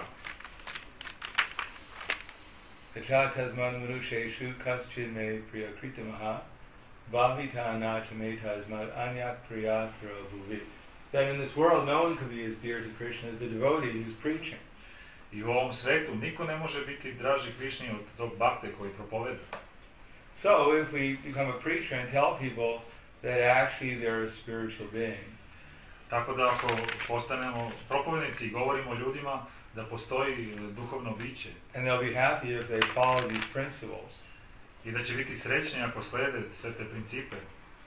Kachatasman manusheshu kaschid me priya kritamaha bhavita anachametasmad anyak priyatra bhuvi. That in this world no one could be as dear to Krishna as the devotee who's preaching.
I u ovom svetu niko ne može biti draži Krišni od tog bhakte koji propoveda.
So if we become a preacher and tell people that actually they're a spiritual being,
tako da ako postanemo propovednici i govorimo ljudima da postoji duhovno biće,
and they'll be happy if they follow these principles,
i da će biti srećni ako slede sve te principe,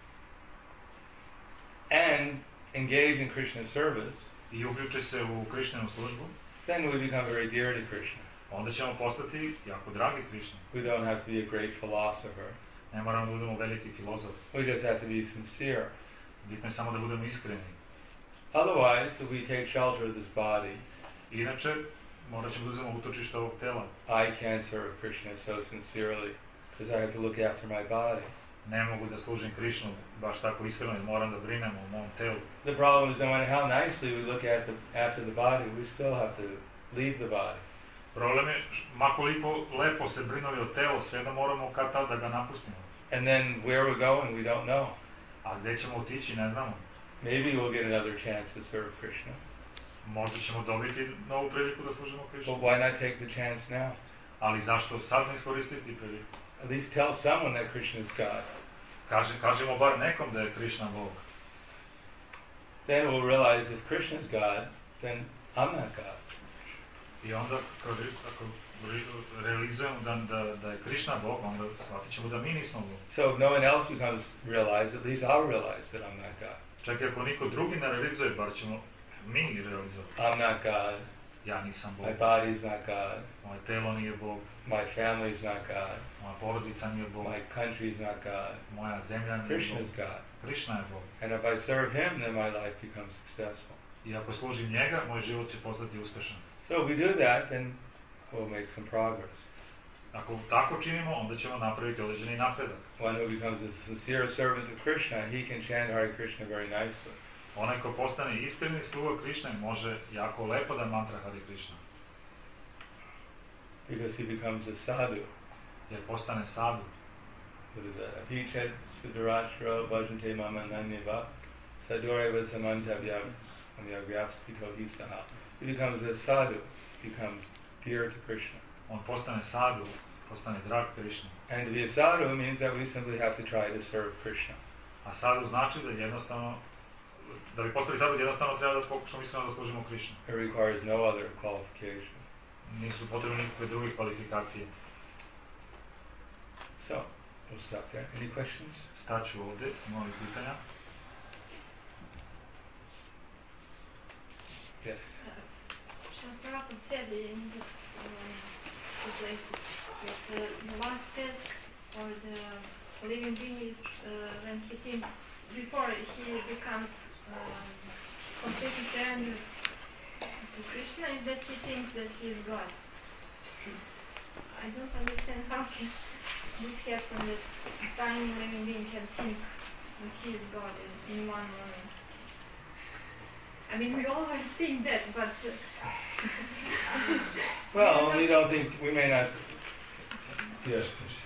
and engage in Krishna service,
i uključe se u Krišninu službu,
then we become very dear to Krishna.
onda ćemo postati jako dragi Krišni.
We don't have to be a great philosopher.
Ne moramo da budemo veliki filozof.
We just have to be sincere.
Bitno je samo da budemo iskreni.
Otherwise, if we take shelter of this body,
Inače, morat ćemo da uzmemo utočište ovog tela.
I can't serve Krishna so sincerely because I have to look after my body.
Ne mogu da služim Krišnu baš tako iskreno jer moram da brinem o mom telu.
The problem is no matter how nicely we look at the, after the body, we still have to leave the body.
Problem je, makoliko lepo se brinuli o telu, sve da moramo kad tad da ga napustimo.
And then where we're going, we don't know.
A gde ćemo otići, ne znamo.
Maybe we'll get another chance to serve Krishna.
Možda ćemo dobiti novu priliku da služimo Krišnu.
But why not take the chance now?
Ali zašto sad ne iskoristiti priliku?
At least tell someone that Krishna is God.
Kaže, kažemo bar nekom da je Krišna Bog.
Then we'll realize if Krishna is God, then I'm not God.
I onda, kad, ako realizujemo da, da, da je Krišna Bog, onda shvatit ćemo da mi nismo Bog.
So if no one else becomes realized, at least I'll realize that I'm not God.
Čak i ako niko drugi ne realizuje, bar ćemo mi realizovati.
I'm not God.
Ja nisam Bog.
My body is not God.
Moje telo nije Bog.
My family is not God.
Moja porodica nije Bog.
My country is not God.
Moja zemlja nije
Krishna
Bog.
is God.
Krišna je Bog.
And if I serve Him, then my life becomes successful.
I ako služim njega, moj život će postati uspešan.
So if we do that, then we'll make some progress.
Ako tako činimo, onda ćemo napraviti određeni napredak.
One who becomes a sincere servant of Krishna, he can chant Hare Krishna very nicely.
Onaj ko postane iskreni sluga Krišne može jako lepo da mantra Hare Krishna.
Because he becomes a sadhu.
Jer postane sadhu.
What is that? Hichet siddharashra bhajante mama nanyava sadhureva samantavyam amyavyapstito hisaha. He becomes a sadhu, becomes dear to Krishna.
On postane sadhu, postane drag Krišni.
And to be a sadhu means that we simply have to try to serve Krishna.
A sadhu znači da jednostavno, da bi postali sadhu, jednostavno treba da pokušamo iskreno da služimo Krišnu.
It requires no other qualification.
Nisu potrebne nikakve druge kvalifikacije.
So, we'll stop there. Any questions?
Staću ovdje, moji pitanja.
Yes.
Prabhupada said in this uh, place that uh, the last test for the living being is uh, when he thinks, before he becomes um, completely surrendered to Krishna, is that he thinks that he is God. It's, I don't understand how can this happen that a tiny living being can think that he is God in, in one moment. I mean, we always think that, but... Uh,
Well, we don't think, we may not... Yes.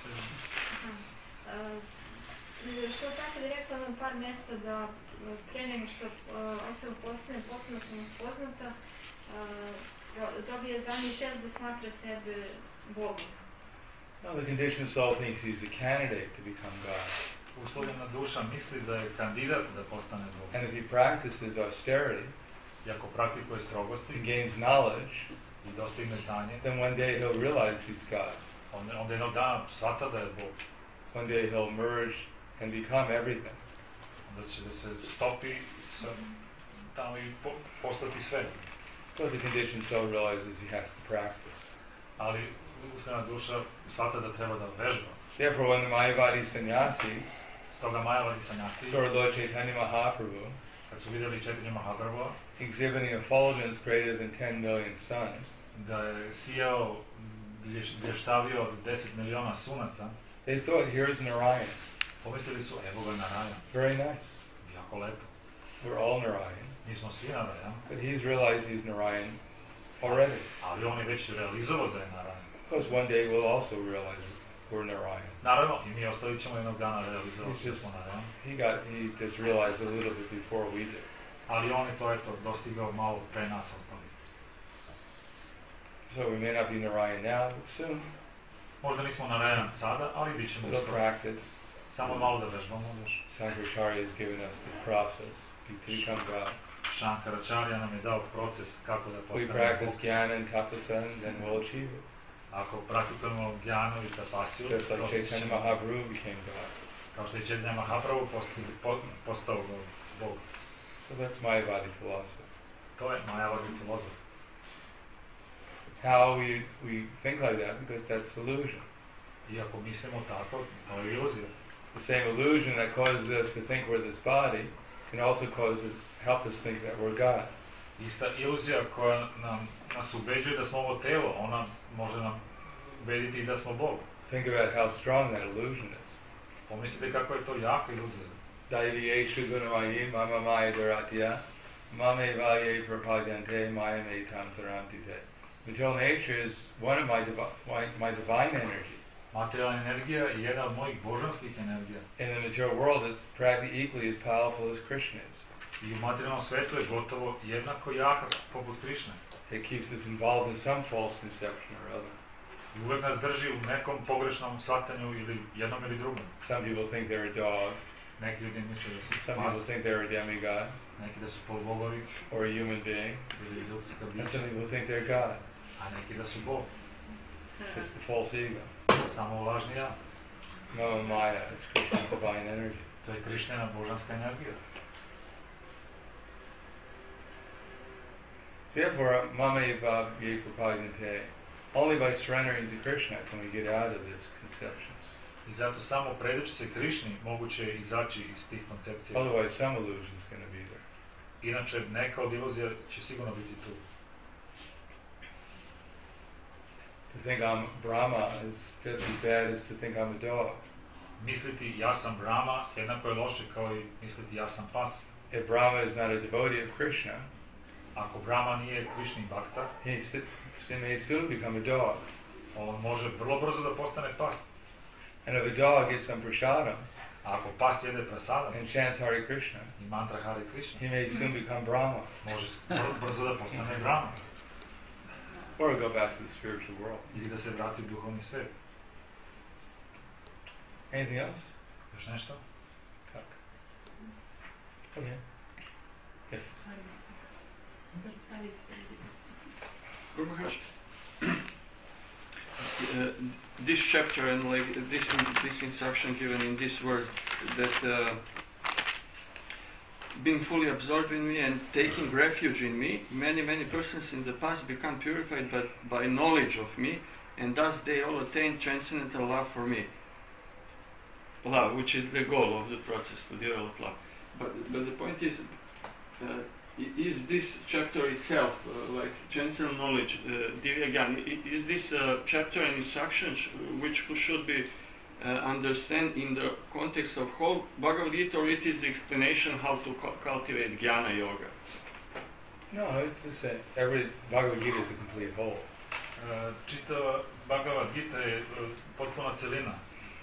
Što tako da rekla na par mjesta da pre nego što osoba postane potpuno samopoznata, dobije zadnji test da smatra sebe Bogom.
Well, the conditioned soul thinks he's a candidate to become God.
Uslovljena duša misli da je kandidat da postane Bog.
And if he practices austerity,
I ako praktikuje strogosti
and gains knowledge,
i dostigne znanje,
then one day he'll realize he's God.
onda, onda jednog dana shvata da je Bog.
One day he'll merge and become everything.
Onda će da se stopi sa, tamo i po, postati sve.
So the conditioned soul realizes he has to practice.
Ali uslovljena duša shvata da treba da vežba.
Therefore, when the Mayavadi sannyasis
Stoga Majavadi sannjasi,
saw Lord Chaitanya Mahaprabhu,
kad su vidjeli četiri Mahaprabhua,
exhibiting effulgence greater than ten million suns,
da je sijao, blješ- blještavio od deset miliona sunaca,
they thought, here's Narayan.
pomislili su, evo ga Narayan,
Very nice.
jako lepo.
We're all Narayan.
Mi smo svi Narayan,
But he's realized he's Narayan already.
ali on je već realizovao da je Narayan.
Because one day we'll also realize we're Narayan.
Naravno, i mi ostali ćemo jednog dana realizovati
He's
da
just-
smo Narayan.
He got, he just realized a little bit before we did.
Ali on je to eto dostigao malo pre nas ostali.
So we may not be Narayan now, but soon
Možda nismo Narayan sada, ali bit ćemo
we'll
uskoro.
practice.
Samo malo da vežbamo još.
Sankaracharya has given us the process to become God.
Šankaračarya nam je dao proces kako da
We
postanemo
practice
Bog.
jnana and tapasa, and then we'll achieve it.
Ako praktikujemo gyanu i tapasiju,
Just like
dostići
Chaitanya
ćemo-
Mahaprabhu became God.
kao što je Chaitanya Mahaprabhu posti- po- postao Bog. Bog.
So that's Mayavadi philosophy.
To je Majavadi filozof.
How we, we think like that, because that's illusion.
Iako mislimo tako, to je iluzija.
The same illusion that causes us to think we're this body can also cause us, help us think that we're God.
Ista iluzija koja nam, nas ubeđuje da smo ovo telo, ona može nam ubediti i da smo Bog.
Think about how strong that illusion is.
Pomislite kako je to jaka iluzija.
Daiviye Shugunamayi Mama Maya Dharatya Mame Vaye Prapagante Maya Me Tam Tarantite. Material nature is one of my, divi- my, my divine energy.
Materijalna energija je jedna od mojih božanskih energija.
In the material world, it's practically equally as powerful as Krishna is.
I u materijalnom svetu je gotovo jednako jaka poput Krišne.
It keeps us involved in some false conception or other.
I uvek nas drži u nekom pogrešnom shvatanju ili jednom ili drugom.
Some people think they're a dog.
Neki ljudi misle da su
Some people
pas,
think they're a demigod
neki da su polubogovi
or a human being.
ili ljudska
And
bića,
some people think they're God.
a neki da su Bog.
It's the false ego.
Samo lažni ja.
Mama Maya, it's Krishna's divine energy.
To je Krišnjena božanska energija.
Therefore, Mameva Ye Prapagante, only by surrendering to Krishna can we get out of this conceptions.
I zato samo predajući se Krišni moguće je izaći iz tih koncepcija.
Otherwise, some illusion's going to be there.
Inače, neka od iluzija će sigurno biti tu.
To think I'm Brahma is just as bad as to think I'm a dog.
Misliti ja sam Brahma jednako je loše kao i misliti ja sam pas.
If Brahma is not a devotee of Krishna,
Ako Brahma nije Krišni bakta,
he, si- he may soon become a dog.
on može vrlo brzo da postane pas.
And if a dog gets some prasadam
A ako pas jede prasadam
and chants Hare Krishna,
i mantra Hare Krishna,
he may soon become Brahma
može vrlo brzo da postane Brahma.
or go back to the spiritual world.
Ili da se vrati u duhovni svet.
Anything else?
Još nešto?
Kak. Okay. Yes.
Guru Maharaj, uh, this chapter and like this this instruction given in this verse that uh, being fully absorbed in me and taking refuge in me, many many persons in the past become purified but by knowledge of me, and thus they all attain transcendental love for me. Love, which is the goal of the process, to develop love. But but the point is. Uh, I- Is this chapter itself, uh, like transcendental knowledge, uh, Divya Gyan, i- is this uh, chapter and instructions which we should be uh, understand in the context of whole Bhagavad Gita, or it is the explanation how to cu- cultivate Jnana Yoga?
No, it's just that every Bhagavad Gita is a complete whole.
Uh, čitava Bhagavad Gita je uh, potpuna celina.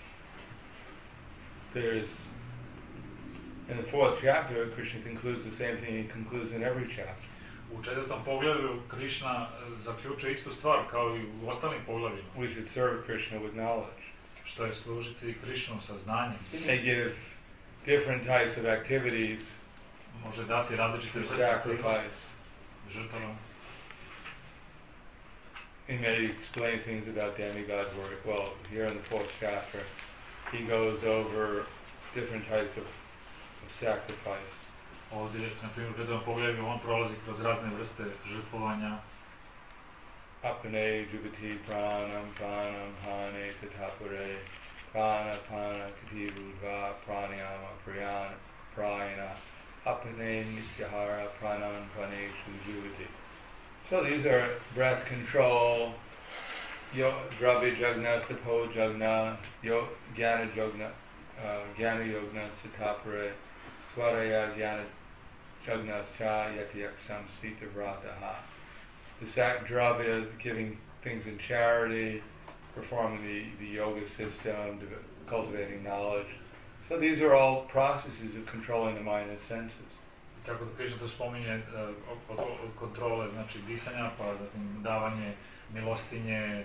There's, in the fourth chapter, Krishna concludes the same thing he concludes in every chapter.
U četvrtom poglavlju Krišna uh, zaključuje istu stvar kao i u ostalim poglavljima,
We should serve Krishna with knowledge.
što je služiti Krišnu sa znanjem.
He may give different types of activities
Može dati različite
for
vrste aktivnosti,
sacrifice.
žrtava.
He may explain things about demigod work. Well, here in the fourth chapter, he goes over different types of, of sacrifice.
Ovdje, na primjer, u četvrtom poglavlju on prolazi kroz razne vrste žrtvovanja,
Apane jugati pranam pranam hane katapare prana pana kati rudva pranayama prayana prayana apane nityahara pranan praneshu jivati. So these are breath control, yo, dravya jagna, stapo jagna, yo, jnana jagna, uh, jnana yogna, sitapare, swaraya jnana jagna cha yatyaksam sita vrataha. The sack dravya, giving things in charity, performing the, the yoga system, cultivating knowledge. So these are all processes of controlling the mind and senses.
Tako da Krishna to spominje uh, od, od kontrole, znači disanja, pa zatim davanje, milostinje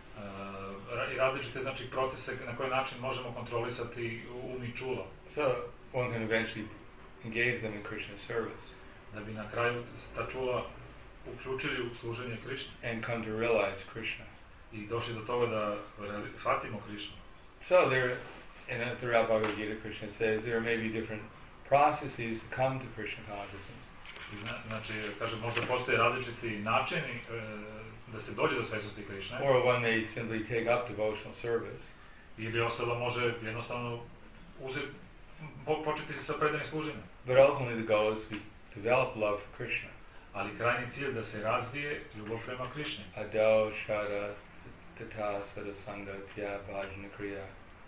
uh, i različite znači procese na koji način možemo kontrolisati um i čula.
So one can eventually engage them in Krishna's service.
Da bi na kraju ta čula uključili u služenje Krishna.
And come to realize Krishna.
I došli do toga da shvatimo Krishna.
So there, in a, throughout Bhagavad Gita, Krishna says there may be different processes to come to Krishna consciousness.
Zna, znači, kaže, možda postoje različiti načini e, da se dođe do svjesnosti Krishne.
Or one may simply take up devotional service.
Ili osoba može jednostavno uzeti, po, početi sa predanim služenjem.
But ultimately the goal is to develop love for Krishna.
Ali krajni cilj da se razvije ljubav prema Krishni.
Adao shada tata sada sanga tya bhajana kriya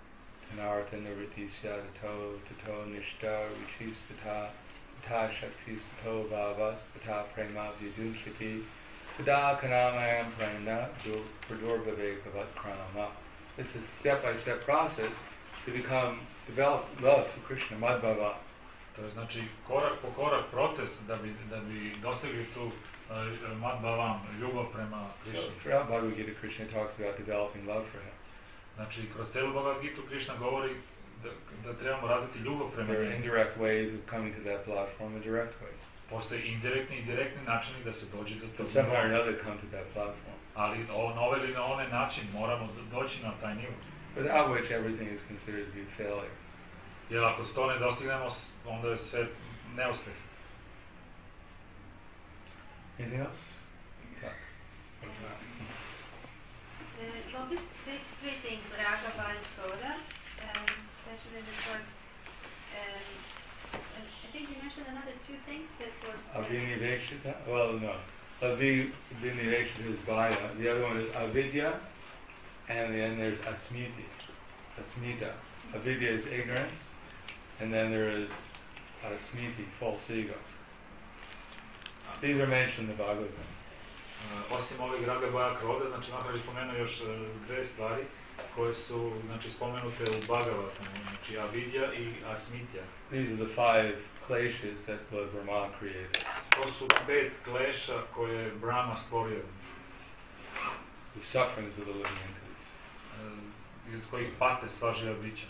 anartha nirviti syadato tato nishta richis tata tata shaktis tato bhavas tata prema vyadunshati sada kanamayam prana pradurbhave bhavat kranama. This is a step-by-step process to become, develop love for Krishna, madhava.
To je znači korak po korak proces da bi, da bi dostigli tu uh, madhvavam, ljubav prema Krishni.
So throughout Bhagavad Gita, Krishna talks about developing love for him.
Znači, kroz celu Bhagavad Gitu Krishna govori da, da trebamo razviti ljubav prema
There are
njemu.
indirect ways of coming to that platform and direct ways.
Postoje indirektni i direktni načini da se dođe do
But
tog
somehow or
nivoa.
another come to that platform,
Ali o, na ovaj ili na onaj način moramo doći na taj nivo.
without which everything is considered to be a failure.
Jer ako to ne dostignemo, onda je sve neuspjeh.
Anything else?
Uh, well, these, these three things, raga, bhaya, soda, um, mentioned in the short, um, and I think you mentioned another two things that were...
Aviniveshita? Well, no. Avi- Aviniveshita is bhaya. The other one is avidya, and then there's asmiti. Asmita. Avidya is ignorance, and then there is asmiti, false ego. These are mentioned in the Bhagavatam.
Uh, osim ovih raga, bhaya, kroda, znači Maharaj je spomenuo još uh, dve stvari koje su znači, spomenute u Bhagavatamu, znači avidya i asmitya.
These are the five kleshas that Lord Brahma created.
To su pet kleša koje je Brahma stvorio,
The sufferings of the living entities.
uh, i od kojih pate sva živa bića.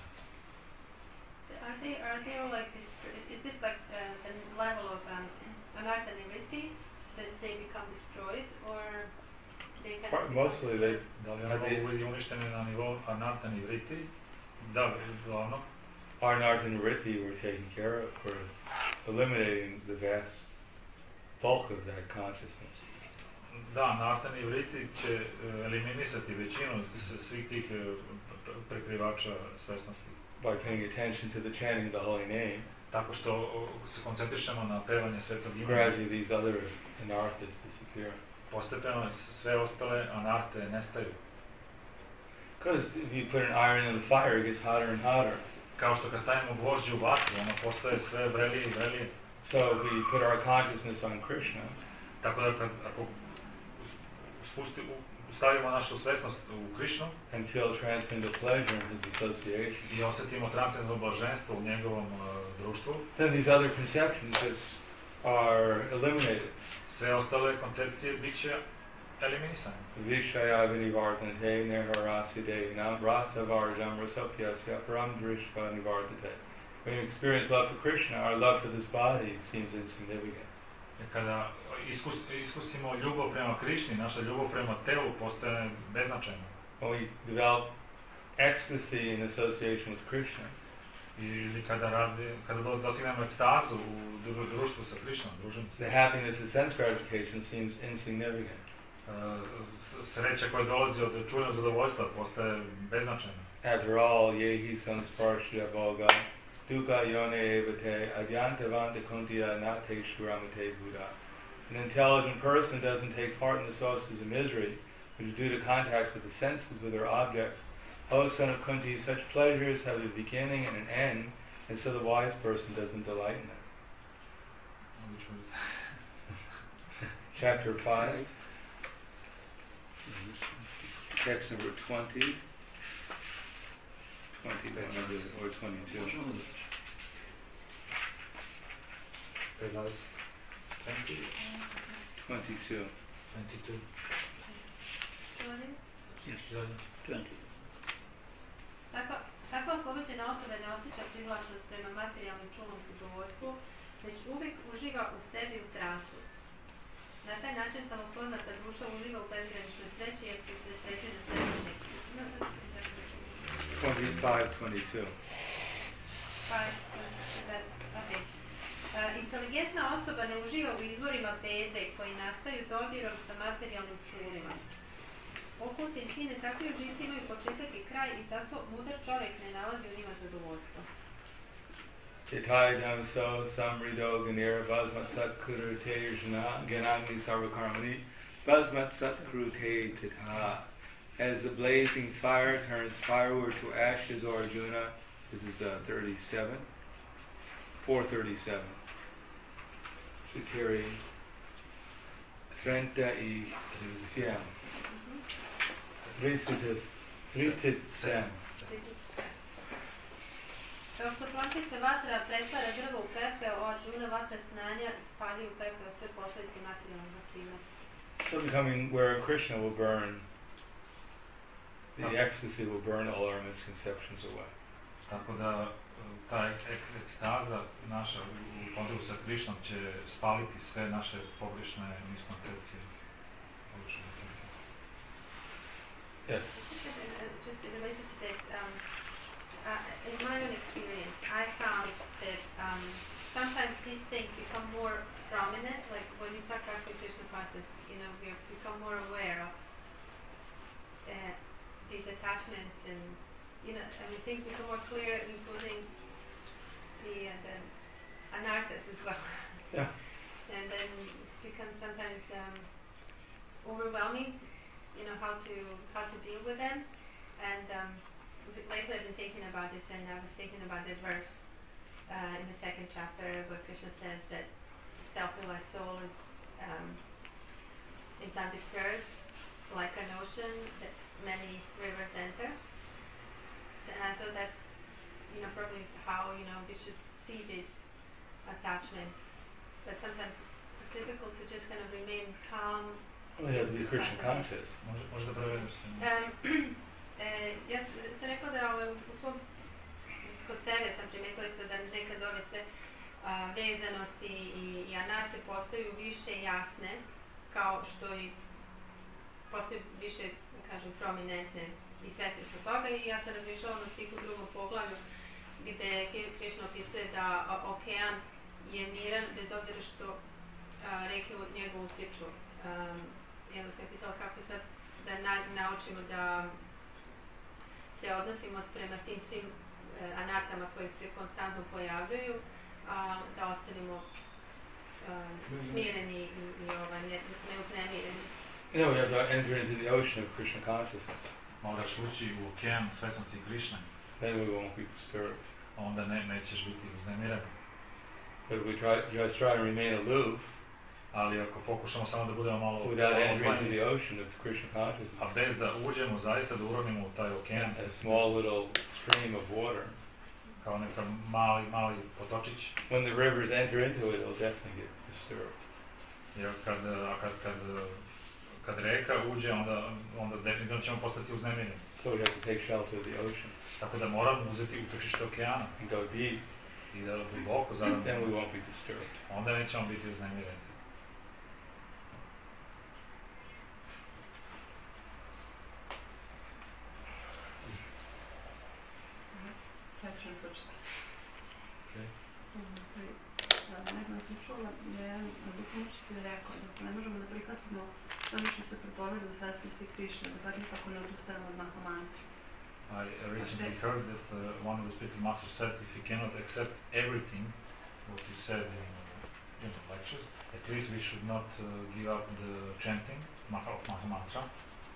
So are they, are they all like this, is this like uh, the level of um, anartha nivritti, that they become destroyed, or they can...
Part- Mostly they,
Da li one mogu biti uništene na nivou anartha nivriti? Da, glavno.
our Nartha Nritti we're taking care of, we're eliminating the vast bulk of that consciousness.
Da, anartha nivriti će uh, eliminisati većinu s- svih tih uh, prekrivača svesnosti.
By paying attention to the chanting of the holy name,
Tako što uh, se koncentrišemo na pevanje svetog imena.
gradually these other anarthas disappear.
Postepeno s- sve ostale anarte nestaju.
Because if you put an iron in the fire, it gets hotter and hotter.
Kao što kad stavimo gvožđe u vatru, ono postaje sve vrelije i vrelije.
So if we put our consciousness on Krishna,
Tako da kad, ako spusti, u- stavimo našu svesnost u Krišnu
and feel transcendental pleasure in his association,
i osjetimo transcendentalno blaženstvo u njegovom uh, društvu,
then these other conceptions just are eliminated.
sve ostale koncepcije bit će eliminisane.
Vishaya vinivartante neharaside nam rasa varjam rasopyasya param drishva nivartate. When you experience love for Krishna, our love for this body seems insignificant.
Jer kada iskus, iskusimo ljubav prema Krišni, naša ljubav prema telu postaje beznačajna.
When we develop ecstasy in association with Krishna,
Ili kada, razvije, kada do- dostignemo ekstazu u dru- društvu sa Krišnom, družimo se.
the happiness of sense gratification seems insignificant.
Uh, s- sreća koja dolazi od čujnog zadovoljstva postaje beznačajna.
After all, yehi sansparshya bhoga dukkha yone evate adyantavanta kuntiya nate shuramate buddha. An intelligent person doesn't take part in the sources of misery, which is due to contact with the senses, with their objects. O son of Kunti, such pleasures have a beginning and an end, and so the wise person doesn't delight in them.
Which was
Chapter five, text number twenty, twenty, or twenty-two.
twenty,
Twenty-two.
twenty-two.
twenty.
Takva, takva oslobođena osoba ne osjeća privlačnost prema materijalnim čulnom zadovoljstvu, već uvijek uživa u sebi u transu. Na taj način samopoznata duša uživa u bezgraničnoj sreći jer se usredsređuje za središnjeg.
Twenty-five, twenty-two.
Okay. Uh, inteligentna osoba ne uživa u izvorima bede koji nastaju dodirom sa materijalnim čulima. Okultni sine, takvi uživci imaju početak i kraj i zato mudar čovjek ne nalazi u njima zadovoljstvo.
Chitai Jamso Samrido Ganira Basmat Sat Kurute Ganagni Sarvakarmani Basmat Sat Kurute Tita. As the blazing fire turns firewood to ashes, or Arjuna, this is uh, thirty-seven, four thirty-seven. Shikiri Trenta y Siam. Tritit Sam.
Kao što plantića vatra pretvara drvo u pepeo, o Arjuna vatra snanja spali u pepeo sve posljedice materijalne aktivnosti.
So becoming where Krishna will burn, the ecstasy will burn all our misconceptions away.
Tako da ta ek- ekstaza naša u kontaktu sa Krišnom će spaliti sve naše pogrešne miskoncepcije.
Yes.
Just, uh, just related to this, um, uh, in my own experience, I found that um, sometimes these things become more prominent, like when we start practicing Krishna classes, you know, we become more aware of uh, these attachments and, you know, I mean, things become more clear, including the, uh, the anarthas as well.
Yeah.
And then becomes sometimes um, overwhelming, you know, how to how to deal with them. And um, lately I've been thinking about this, and I was thinking about that verse uh, in the second chapter where Krishna says that self-realized soul is um, is undisturbed, like an ocean that many rivers enter. So, and I thought that's, you know, probably how, you know, we should see these attachments. But sometimes it's difficult to just kind of remain calm.
Well, you have to be Krishna conscious.
Može, može da prevedeš se.
Um, e, ja sam, sam rekla da ovaj, u svom, kod sebe sam primetila isto da nekad ove sve a, vezanosti i, i anarte postaju više jasne, kao što i postaju više, da kažem, prominentne i svesni smo toga. I ja sam razmišljala na stiku u drugom poglavlju gde Krishna opisuje da o, okean je miran bez obzira što a, reke od njega utječu. Um, I onda sam pitala kako sad da na, naučimo da se odnosimo prema tim svim e, anartama koji se konstantno pojavljaju, a da ostanemo um, smireni i, i ovaj, ne, neuznemireni.
You know, we have to enter into the ocean of Krishna consciousness.
Moraš ući u okean svesnosti Krišne,
Then we won't be disturbed.
onda ne, nećeš biti uznemiren.
But if we try, just try to remain aloof,
Ali ako pokušamo samo da budemo malo
without entering into
odvojeni,
the ocean of Krishna consciousness,
a bez da uđemo, zaista da uronimo u taj okean,
a small little stream of water,
kao neka mali, mali potočić,
when the rivers enter into it, it'll definitely get disturbed.
jer kad, a kad, kad, kad reka uđe, onda, onda definitivno ćemo postati uznemireni.
So we have to take shelter of the ocean
Tako da moramo uzeti utočište okeana
and go deep.
i da duboko zadamo,
Then we won't be disturbed.
onda nećemo biti uznemireni.
Action first.
Okay.
Nekada sam čula da je jedan učitelj rekao da ne možemo da prihvatimo ono što se propoveduje u svesnosti Krišne, da bar nikako ne odustajemo od Mahamantri.
I recently heard that uh, one of the spiritual masters said if you cannot accept everything what you said in, uh, in the lectures, at least we should not uh, give up the chanting Maha of Maha Mantra.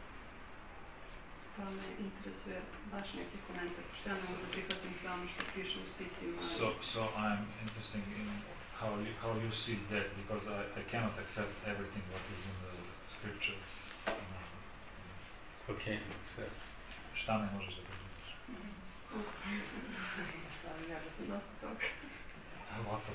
Pa me interesuje baš neki komentar, što ja ne mogu da prihvatim sve ono što piše u spisima.
So, so I'm interested in how you, how you see that, because I, I cannot accept everything what is in the scriptures.
What can't you accept?
Šta ne možeš da prihvatiš?
Stvari, ja da dosta toga.
Ovako.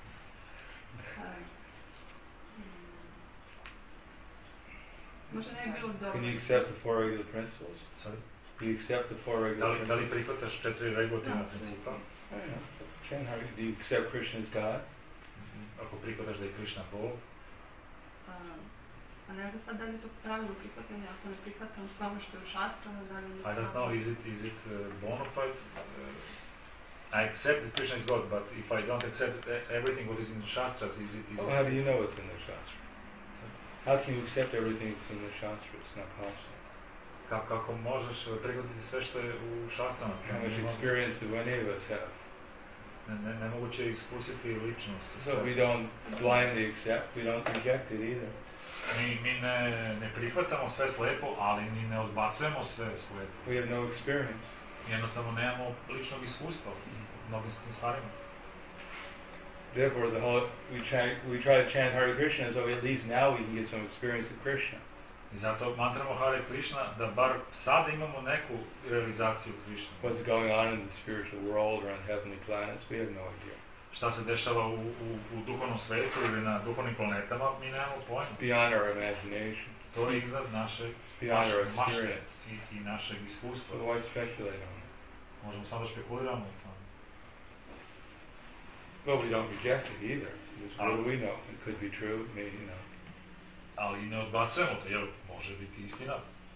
Možda ne bi bilo dobro.
Can you accept the four regular principles?
Sorry?
Can you accept the four
Da
regular
li, da
principles?
li prihvataš četiri regulativna principa?
I don't know. So, Chan Hari, do you accept Krishna as God?
Ako prihvataš da je Krishna Bog,
A, a ne znam sad da li je to pravilo prihvatanja, ako ne prihvatam sve ono što je u šastrama, da li je
I don't know, is it, is it uh, bona fide? Uh, I accept that Krishna is God, but if I don't accept e- everything what is in the Shastras, is it... Is
Well,
it
how do you know what's in the Shastra? How can you accept everything that's in the Shastra? It's not possible.
Ka- kako možeš prihvatiti sve što je u Shastrama?
How much
Ne-
experience do any of us have?
Ne, ne, nemoguće je iskusiti ličnost.
So we don't blindly accept, we don't reject it either.
Mi, mi ne, ne prihvatamo sve slepo, ali ni ne odbacujemo sve slepo.
We have no experience.
Jednostavno nemamo ličnog iskustva u mnogim tim stvarima.
Therefore, the whole we try we try to chant Hare Krishna, so at least now we can get some experience of Krishna.
I zato mantramo Hare Krishna da bar sad imamo neku realizaciju Krishna.
What's going on in the spiritual world or on heavenly planets, we have no idea.
Šta se dešava u, u, u duhovnom svetu ili na duhovnim planetama, mi nemamo pojma.
It's beyond our imagination.
To je iznad naše,
It's beyond
naše
our
mašte
experience.
i, i našeg iskustva.
So why speculate on it?
Možemo samo da špekuliramo u tome.
Well, we don't reject it either. Because what do we know? It could be true, maybe you know.
Ali ne odbacujemo to, jer može biti istina.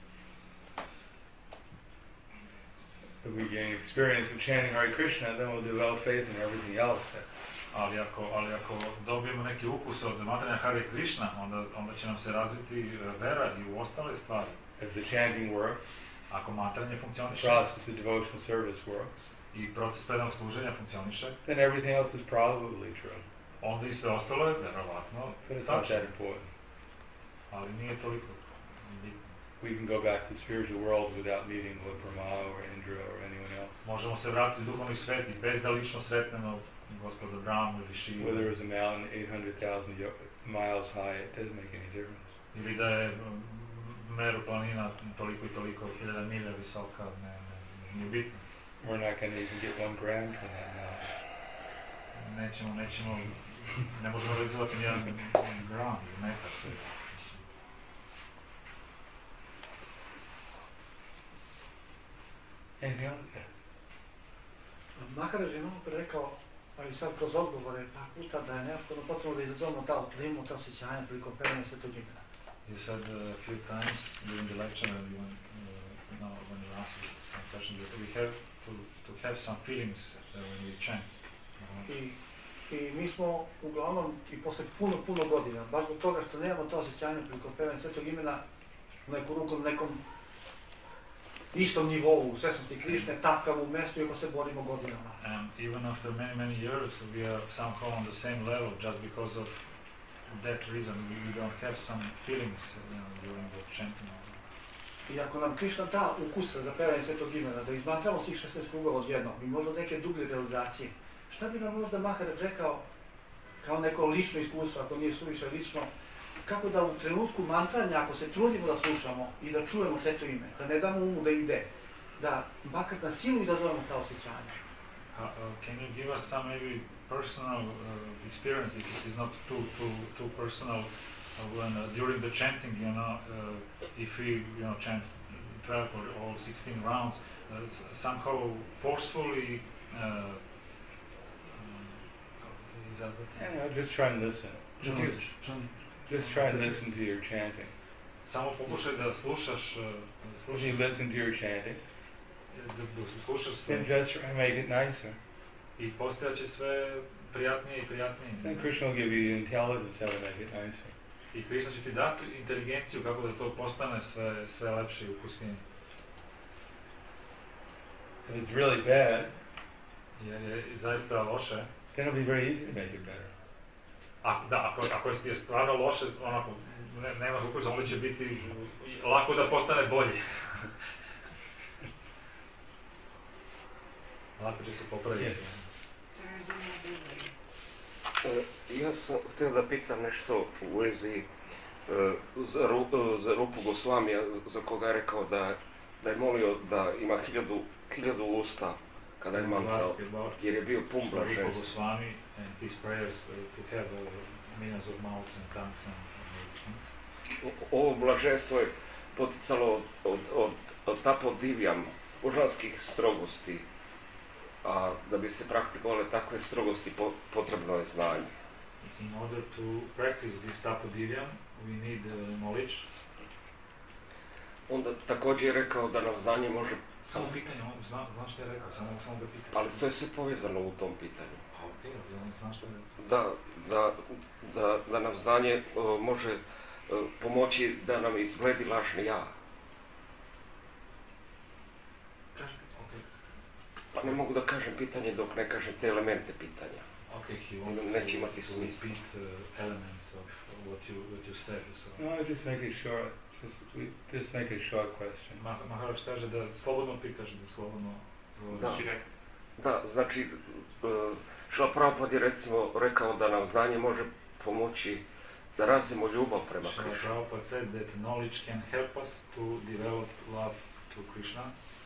If we gain experience of chanting Hare Krishna, then we'll develop faith in everything else.
Ali ako, ali ako dobijemo neki ukus od matranja Hare Krishna, onda, onda će nam se razviti e, vera i u ostale stvari.
If the chanting works,
Ako matranje
the
funkcioniše
process of devotional service works,
i proces predanog služenja funkcioniše,
then everything else is probably true.
onda i sve ostalo je verovatno
But it's not
tačno.
that important.
Ali nije toliko bitno.
We can go back to the spiritual world without meeting Lord Brahma or Indra or anyone else.
Možemo se vratiti u duhovni svet i bez da lično sretnemo gospoda Brahmu ili Shivu.
Whether it's a mountain eight hundred thousand miles high, it doesn't make any difference.
Ili da je mm, Meru planina toliko i toliko hiljada milja visoka, ne, ne, nije bitno.
We're not going to even get one gram from that mountain.
Nećemo, nećemo, ne možemo realizovati nijedan gram ili metar sve.
Anything else? Yeah.
Maharaž je malo pre rekao, a i sad kroz odgovore par puta, da je neophodno potrebno da izazovemo ta otlinu, ta osjećanja prilikom pevanja Svetog imena.
You said uh, a few times during the lecture and when, uh, you know, when you asked some questions that we have to, to have some feelings uh, when we chant. Uh,
I, I mi smo uglavnom i posle puno, puno godina, baš zbog toga što nemamo to osjećanje prilikom pevanja Svetog imena u neku ruku, nekom istom nivou svesnosti Krišne, tapkamo u mestu iako se borimo godinama.
and even after many, many years, we are somehow on the same level just because of that reason. We, we don't have some feelings you know, during the chanting.
I ako nam Krišna da ukusa za pevanje Svetog imena, da izmatramo svih šesnaest krugova odjednom i možda neke dublje realizacije, šta bi nam možda Maharač rekao kao neko lično iskustvo, ako nije suviše lično, kako da u trenutku mantranja, ako se trudimo da slušamo i da čujemo Sveto ime, da ne damo umu da ide, da makar na silu izazovemo ta osjećanja.
Uh, uh, can you give us some maybe personal uh, experience, if it is not too too too personal, uh, when uh, during the chanting, you know, uh, if we you know chant twelve or all sixteen rounds, uh, s- somehow forcefully. Uh, um, is that what-
Yeah, no, just try and listen. Just try and listen to your chanting.
Samo pokušaj da slušaš, uh, da
If
slušaš,
you listen to your chanting,
dok, dok slušaš
then
sve
just try and make it nicer.
i postajaće sve prijatnije i prijatnije.
Then Krishna will give you the intelligence how to make it nicer.
I Krishna će ti dati inteligenciju kako da to postane sve, sve lepše i ukusnije.
If it's really bad,
jer je zaista loše.
then it'll be very easy to make it better.
A, da, ako, ako je stvarno loše, onako, ne, nema ukusa, onda će biti lako da postane bolji. Lako će se popraviti.
Yes.
E, ja sam htio da pitam nešto u vezi e, za, Ru, e, za Rupu Gosvamija, za koga je rekao da, da je molio da ima hiljadu, hiljadu usta kada je mantrao, jer je bio pun
Rupa
blaženstva.
Goswami and his prayers uh, to have uh, millions of mouths and tongues and, and things.
Ovo blaženstvo je poticalo od, od, od, od tapo divjam, božanskih strogosti, a da bi se praktikovale takve strogosti po, potrebno je znanje.
In order to practice this tapodivyam, we need uh, knowledge.
Onda također je rekao da nam znanje može...
Samo pitanje, on zna, zna što je rekao, samo, samo ga pitam.
Ali to je sve povezano u tom pitanju.
A okej, okay, on zna što je rekao.
Da, da, da, da nam znanje uh, može uh, pomoći da nam izgledi lažni ja.
Kaži, okej.
Pa ne mogu da kažem pitanje dok ne kažem te elemente pitanja.
Okay, he wants
Neće
to,
imati
to
smisla.
repeat uh, elements of what you, what you said. So.
No, I just make it short. Just, we, just make a short question.
Ma, Maharaj kaže da slobodno pitaš, da slobodno
Da.
govoriš.
Da, znači, uh, Šrila Prabhupada je recimo rekao da nam znanje može pomoći da razvijemo ljubav prema
Srila
Krišnu.
Prabhupada said that knowledge can help us to develop love to Krishna.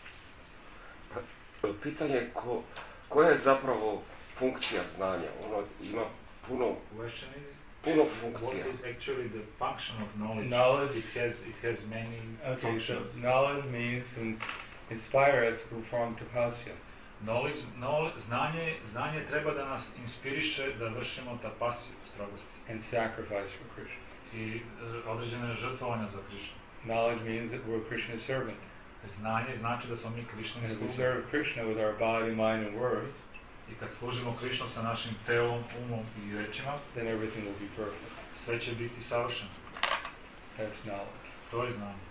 Pitanje je ko, koja je zapravo funkcija znanja? Ono ima puno,
Question is,
puno
what
funkcija.
is actually the function of knowledge?
Knowledge.
It has, it has many
Okay, so
functions.
knowledge means to inspire us to perform tapasya.
Knowledge, knowledge, znanje, znanje treba da nas inspiriše da vršimo tapasiju, strogosti.
And sacrifice for Krishna.
I uh, određene žrtvovanja za Krishnu.
Knowledge means that we're Krishna's servant.
Znanje znači da smo mi
And
Krišnini
if we
sluge.
serve Krishna with our body, mind, and words,
I kad služimo Krišnu sa našim telom, umom i rečima,
then everything will be perfect.
sve će biti savršeno.
That's knowledge.
To je znanje.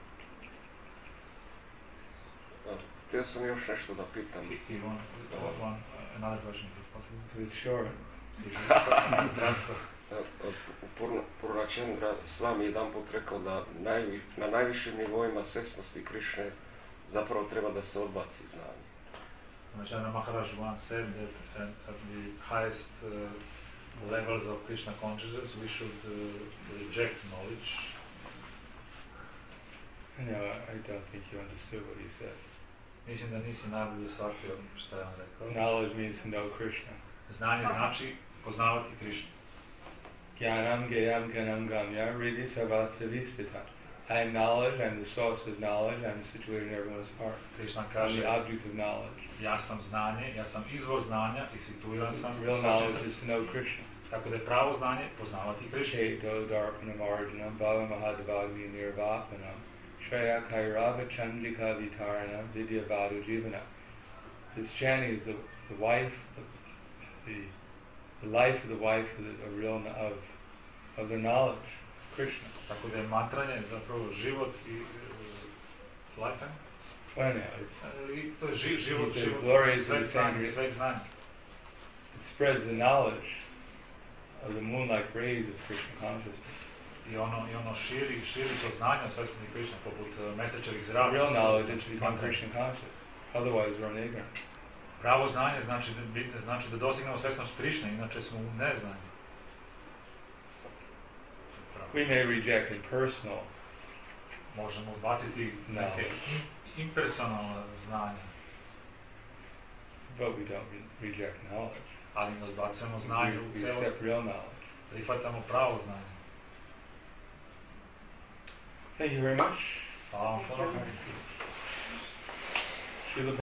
Htio sam još nešto da pitam.
He, he want, uh, one, uh, another question, if it's possible.
It's short.
Kratko.
Purnačendra s vami jedan put rekao da najvi, na najvišim nivoima svjesnosti Krišne zapravo treba da se odbaci znanje.
Vajrachandra Maharaj once said that at, at the highest uh, levels of Krishna consciousness we should uh, reject knowledge.
No, I don't think you understood what he said.
Mislim da nisi najbolje shvatio šta je on rekao.
Knowledge means to know Krishna.
Znanje znači poznavati Krišnu.
Jnanam gayam ganam gamya ridi savasya vistita. I am knowledge, I am the source of knowledge, I am situated in everyone's heart.
Krišna
I'm
kaže,
the object of knowledge.
ja sam znanje, ja sam izvor znanja i situiran sam u
Real
svačem
knowledge is
srcu.
to know Krishna.
Tako da je pravo znanje poznavati Krišnu.
Cheto darpanam arjanam bhava mahadavagni nirvapanam Shreya kairava chandrika vitarana vidya vadu jivana. This chanting is the, the wife, the, the, the life of the wife of the of real of, of the knowledge, Krishna.
Tako da je mantranje zapravo život i uh, life.
Well, no, it's,
I to je ži, život,
It's a
život
glorious
sveg znanja,
example.
sveg znanja.
it spreads the knowledge of the moon-like rays of Krishna consciousness.
I ono, i ono širi, širi to znanje o svesni Krišna, poput uh, mesečevih
So
zraka.
real knowledge is to become Krishna conscious. Otherwise, we're ignorant.
Pravo znanje znači da, bi- znači da dostignemo svesnost Krišne, inače smo u neznanju.
We may reject impersonal
Možemo odbaciti neke
knowledge,
im- impersonalna znanja,
but we don't re- reject knowledge.
ali ne odbacujemo znanje
We,
u
we
celosti.
accept real knowledge.
Prihvatamo pravo znanje.
Thank you very much.
Hvala vam puno.
Srila